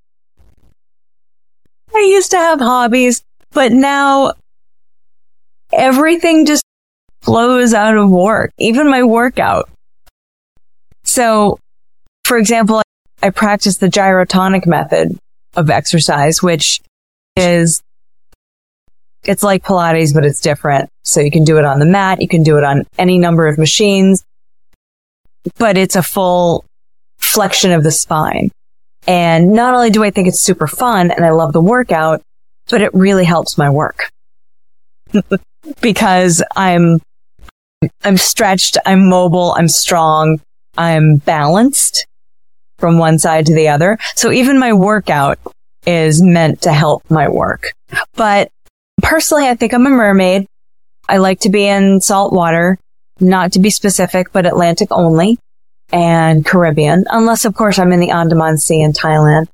I used to have hobbies, but now everything just flows out of work, even my workout. So, for example, I practice the gyrotonic method of exercise, which is, it's like Pilates, but it's different. So you can do it on the mat. You can do it on any number of machines, but it's a full flexion of the spine. And not only do I think it's super fun and I love the workout, but it really helps my work because I'm stretched, I'm mobile, I'm strong, I'm balanced from one side to the other. So even my workout is meant to help my work. But personally, I think I'm a mermaid. I like to be in salt water, not to be specific, but Atlantic only and Caribbean, unless of course I'm in the Andaman Sea in Thailand.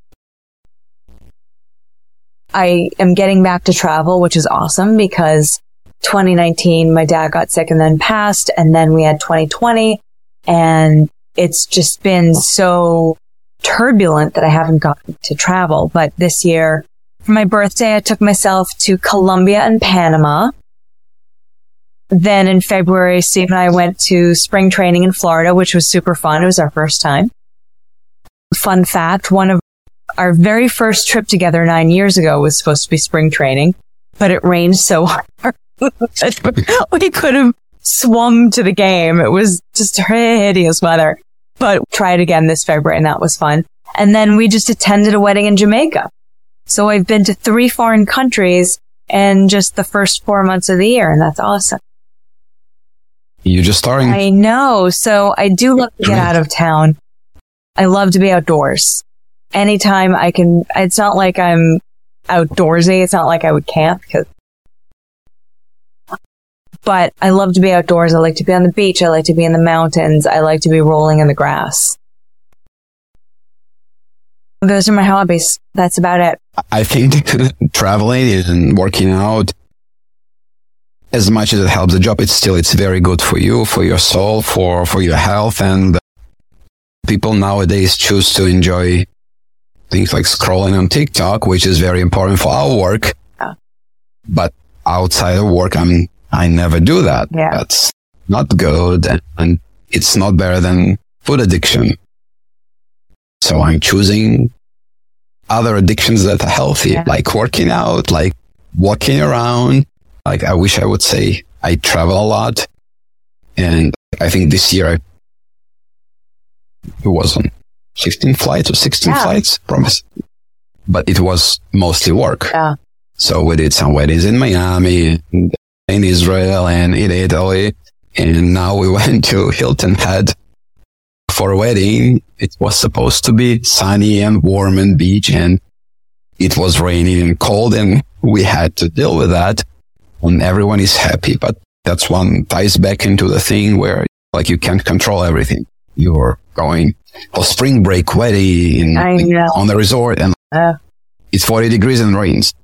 I am getting back to travel, which is awesome because 2019, my dad got sick and then passed, and then we had 2020, and it's just been so turbulent that I haven't gotten to travel. But this year, for my birthday, I took myself to Colombia and Panama. Then in February, Steve and I went to spring training in Florida, which was super fun. It was our first time. Fun fact, one of our very first trip together 9 years ago was supposed to be spring training, but it rained so hard. We could have swum to the game. It was just hideous weather, but tried again this February and that was fun. And then we just attended a wedding in Jamaica. So I've been to 3 foreign countries in just the first 4 months of the year, and that's awesome. You're just starting. I know. So I do love to get out of town. I love to be outdoors. Anytime I can, it's not like I'm outdoorsy. It's not like I would camp, but I love to be outdoors. I like to be on the beach. I like to be in the mountains. I like to be rolling in the grass. Those are my hobbies. That's about it. I think traveling and working out, as much as it helps the job, it's very good for you, for your soul, for your health. And people nowadays choose to enjoy things like scrolling on TikTok, which is very important for our work. Yeah. But outside of work, I never do that. Yeah. That's not good, and it's not better than food addiction. So I'm choosing other addictions that are healthy, like working out, like walking around. Like I wish I would say I travel a lot. And I think this year it was on 15 flights or 16 flights. Promise. but it was mostly work. Yeah. So we did some weddings in Miami, in Israel, and in Italy. And now we went to Hilton Head for a wedding. It was supposed to be sunny and warm and beach, and it was raining and cold, and we had to deal with that. And everyone is happy, but that's one ties back into the thing where like you can't control everything. You're going for spring break wedding on the resort, and it's 40 degrees and rains.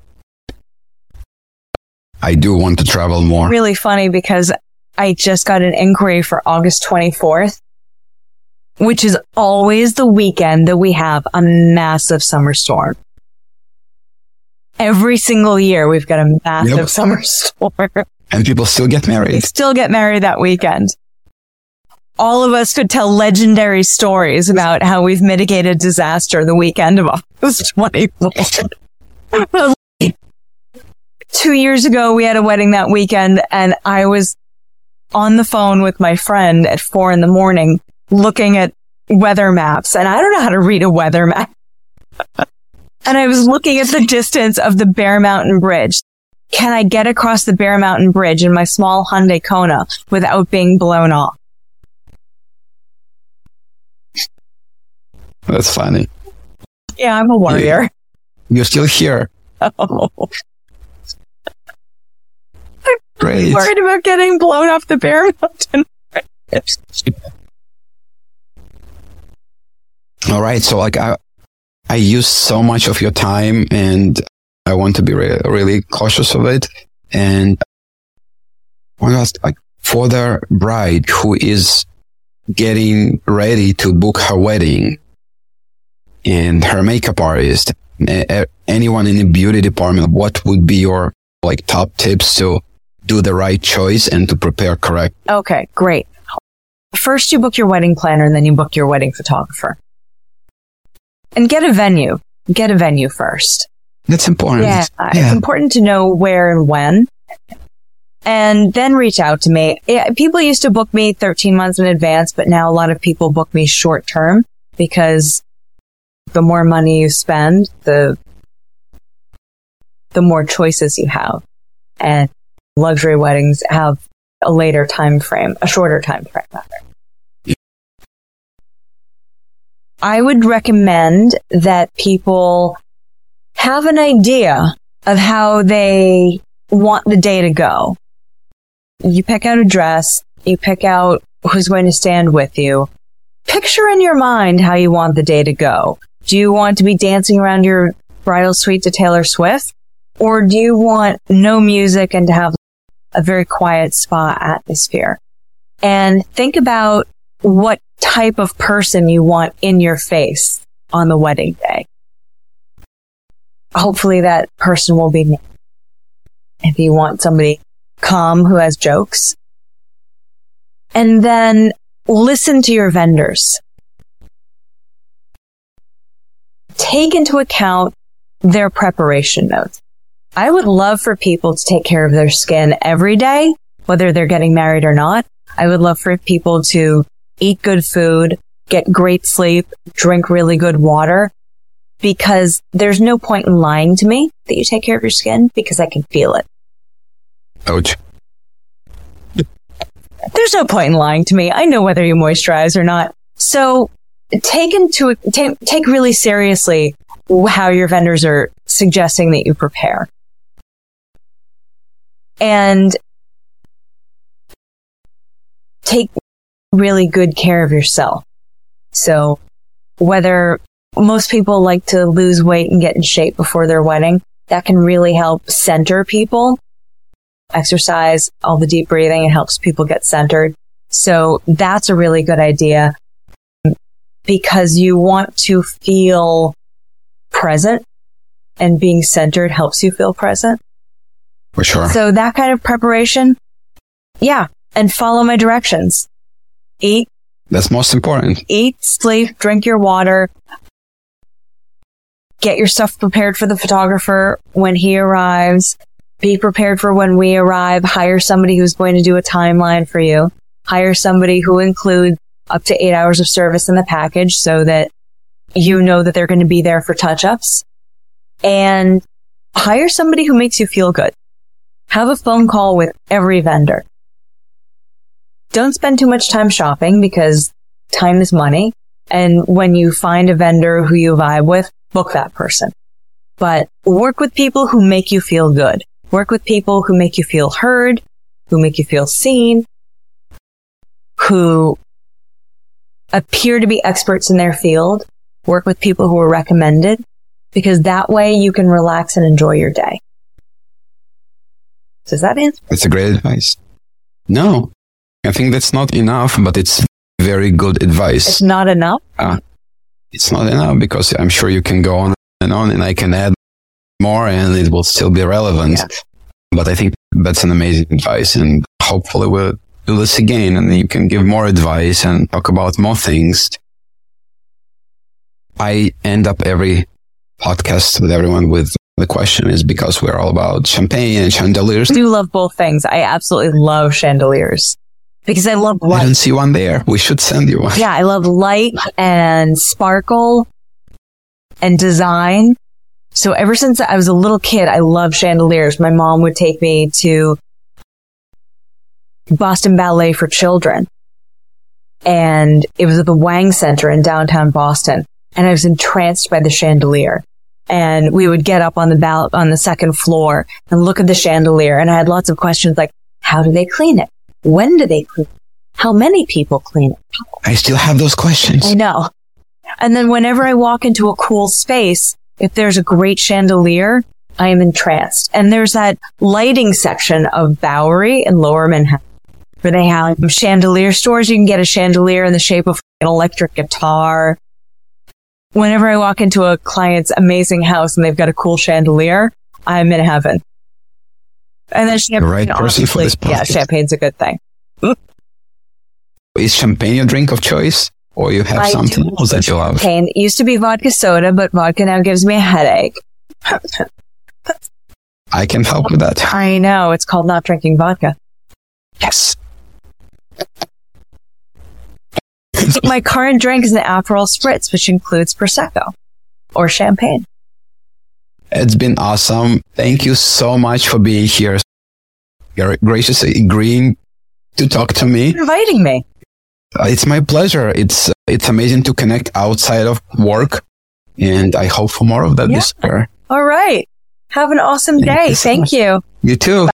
I do want to travel more. Really funny because I just got an inquiry for August 24th, which is always the weekend that we have a massive summer storm. Every single year we've got a massive summer storm. And people still get married. They still get married that weekend. All of us could tell legendary stories about how we've mitigated disaster the weekend of August 24th. 2 years ago, we had a wedding that weekend, and I was on the phone with my friend at 4 a.m. looking at weather maps, and I don't know how to read a weather map. And I was looking at the distance of the Bear Mountain Bridge. Can I get across the Bear Mountain Bridge in my small Hyundai Kona without being blown off? That's funny. Yeah, I'm a warrior. You're still here. Oh. Great. I'm worried about getting blown off the Bear Mountain Bridge. All right. So like I use so much of your time, and I want to be really cautious of it. And I want to ask, like, for the bride who is getting ready to book her wedding, and her makeup artist, anyone in the beauty department, what would be your like top tips to do the right choice and to prepare correct? Okay, great. First, you book your wedding planner, and then you book your wedding photographer. And get a venue. Get a venue first. That's important. Yeah, it's important to know where and when. And then reach out to me. People used to book me 13 months in advance, but now a lot of people book me short term because the more money you spend, the more choices you have. And luxury weddings have a later time frame, a shorter time frame, rather. I would recommend that people have an idea of how they want the day to go. You pick out a dress, you pick out who's going to stand with you. Picture in your mind how you want the day to go. Do you want to be dancing around your bridal suite to Taylor Swift? Or do you want no music and to have a very quiet spa atmosphere? And think about what type of person you want in your face on the wedding day. Hopefully that person will be me. If you want somebody calm who has jokes. And then listen to your vendors. Take into account their preparation notes. I would love for people to take care of their skin every day, whether they're getting married or not. I would love for people to eat good food, get great sleep, drink really good water, because there's no point in lying to me that you take care of your skin because I can feel it. Ouch. There's no point in lying to me. I know whether you moisturize or not. So take really seriously how your vendors are suggesting that you prepare. And take really good care of yourself. So whether most people like to lose weight and get in shape before their wedding, that can really help center people. Exercise, all the deep breathing, it helps people get centered. So that's a really good idea because you want to feel present, and being centered helps you feel present. For sure. So that kind of preparation, yeah, and follow my directions. Eat. That's most important. Eat, sleep, drink your water. Get your stuff prepared for the photographer when he arrives. Be prepared for when we arrive. Hire somebody who's going to do a timeline for you. Hire somebody who includes up to 8 hours of service in the package so that you know that they're going to be there for touch-ups. and hire somebody who makes you feel good. Have a phone call with every vendor. Don't spend too much time shopping because time is money. And when you find a vendor who you vibe with, book that person. But work with people who make you feel good. Work with people who make you feel heard, who make you feel seen, who appear to be experts in their field. Work with people who are recommended, because that way you can relax and enjoy your day. Does that answer? That's a great advice. No, I think that's not enough, but it's very good advice. It's not enough? It's not enough because I'm sure you can go on, and I can add more and it will still be relevant. Yeah. But I think that's an amazing advice, and hopefully we'll do this again and you can give more advice and talk about more things. I end up every podcast with everyone with the question is because we're all about champagne and chandeliers. I do love both things. I absolutely love chandeliers because I love light. I don't see one there. We should send you one. Yeah, I love light and sparkle and design. So ever since I was a little kid, I loved chandeliers. My mom would take me to Boston Ballet for Children. And it was at the Wang Center in downtown Boston. And I was entranced by the chandelier. And we would get up on the second floor and look at the chandelier. And I had lots of questions like, how do they clean it? When do they clean it? How many people clean it? I still have those questions. I know. And then whenever I walk into a cool space, if there's a great chandelier, I am entranced. And there's that lighting section of Bowery and Lower Manhattan where they have chandelier stores. You can get a chandelier in the shape of an electric guitar. Whenever I walk into a client's amazing house and they've got a cool chandelier, I'm in heaven. And then champagne, the right person for this podcast. Yeah, champagne's a good thing. Is champagne your drink of choice? Or you have something else that you love? Champagne. It used to be vodka soda, but vodka now gives me a headache. I can help with that. I know. It's called not drinking vodka. Yes. My current drink is an Aperol Spritz, which includes Prosecco or champagne. It's been awesome. Thank you so much for being here. You're graciously agreeing to talk to me. You're inviting me. It's my pleasure. It's amazing to connect outside of work, and I hope for more of that this year. All right. Have an awesome day. Thank you. You too.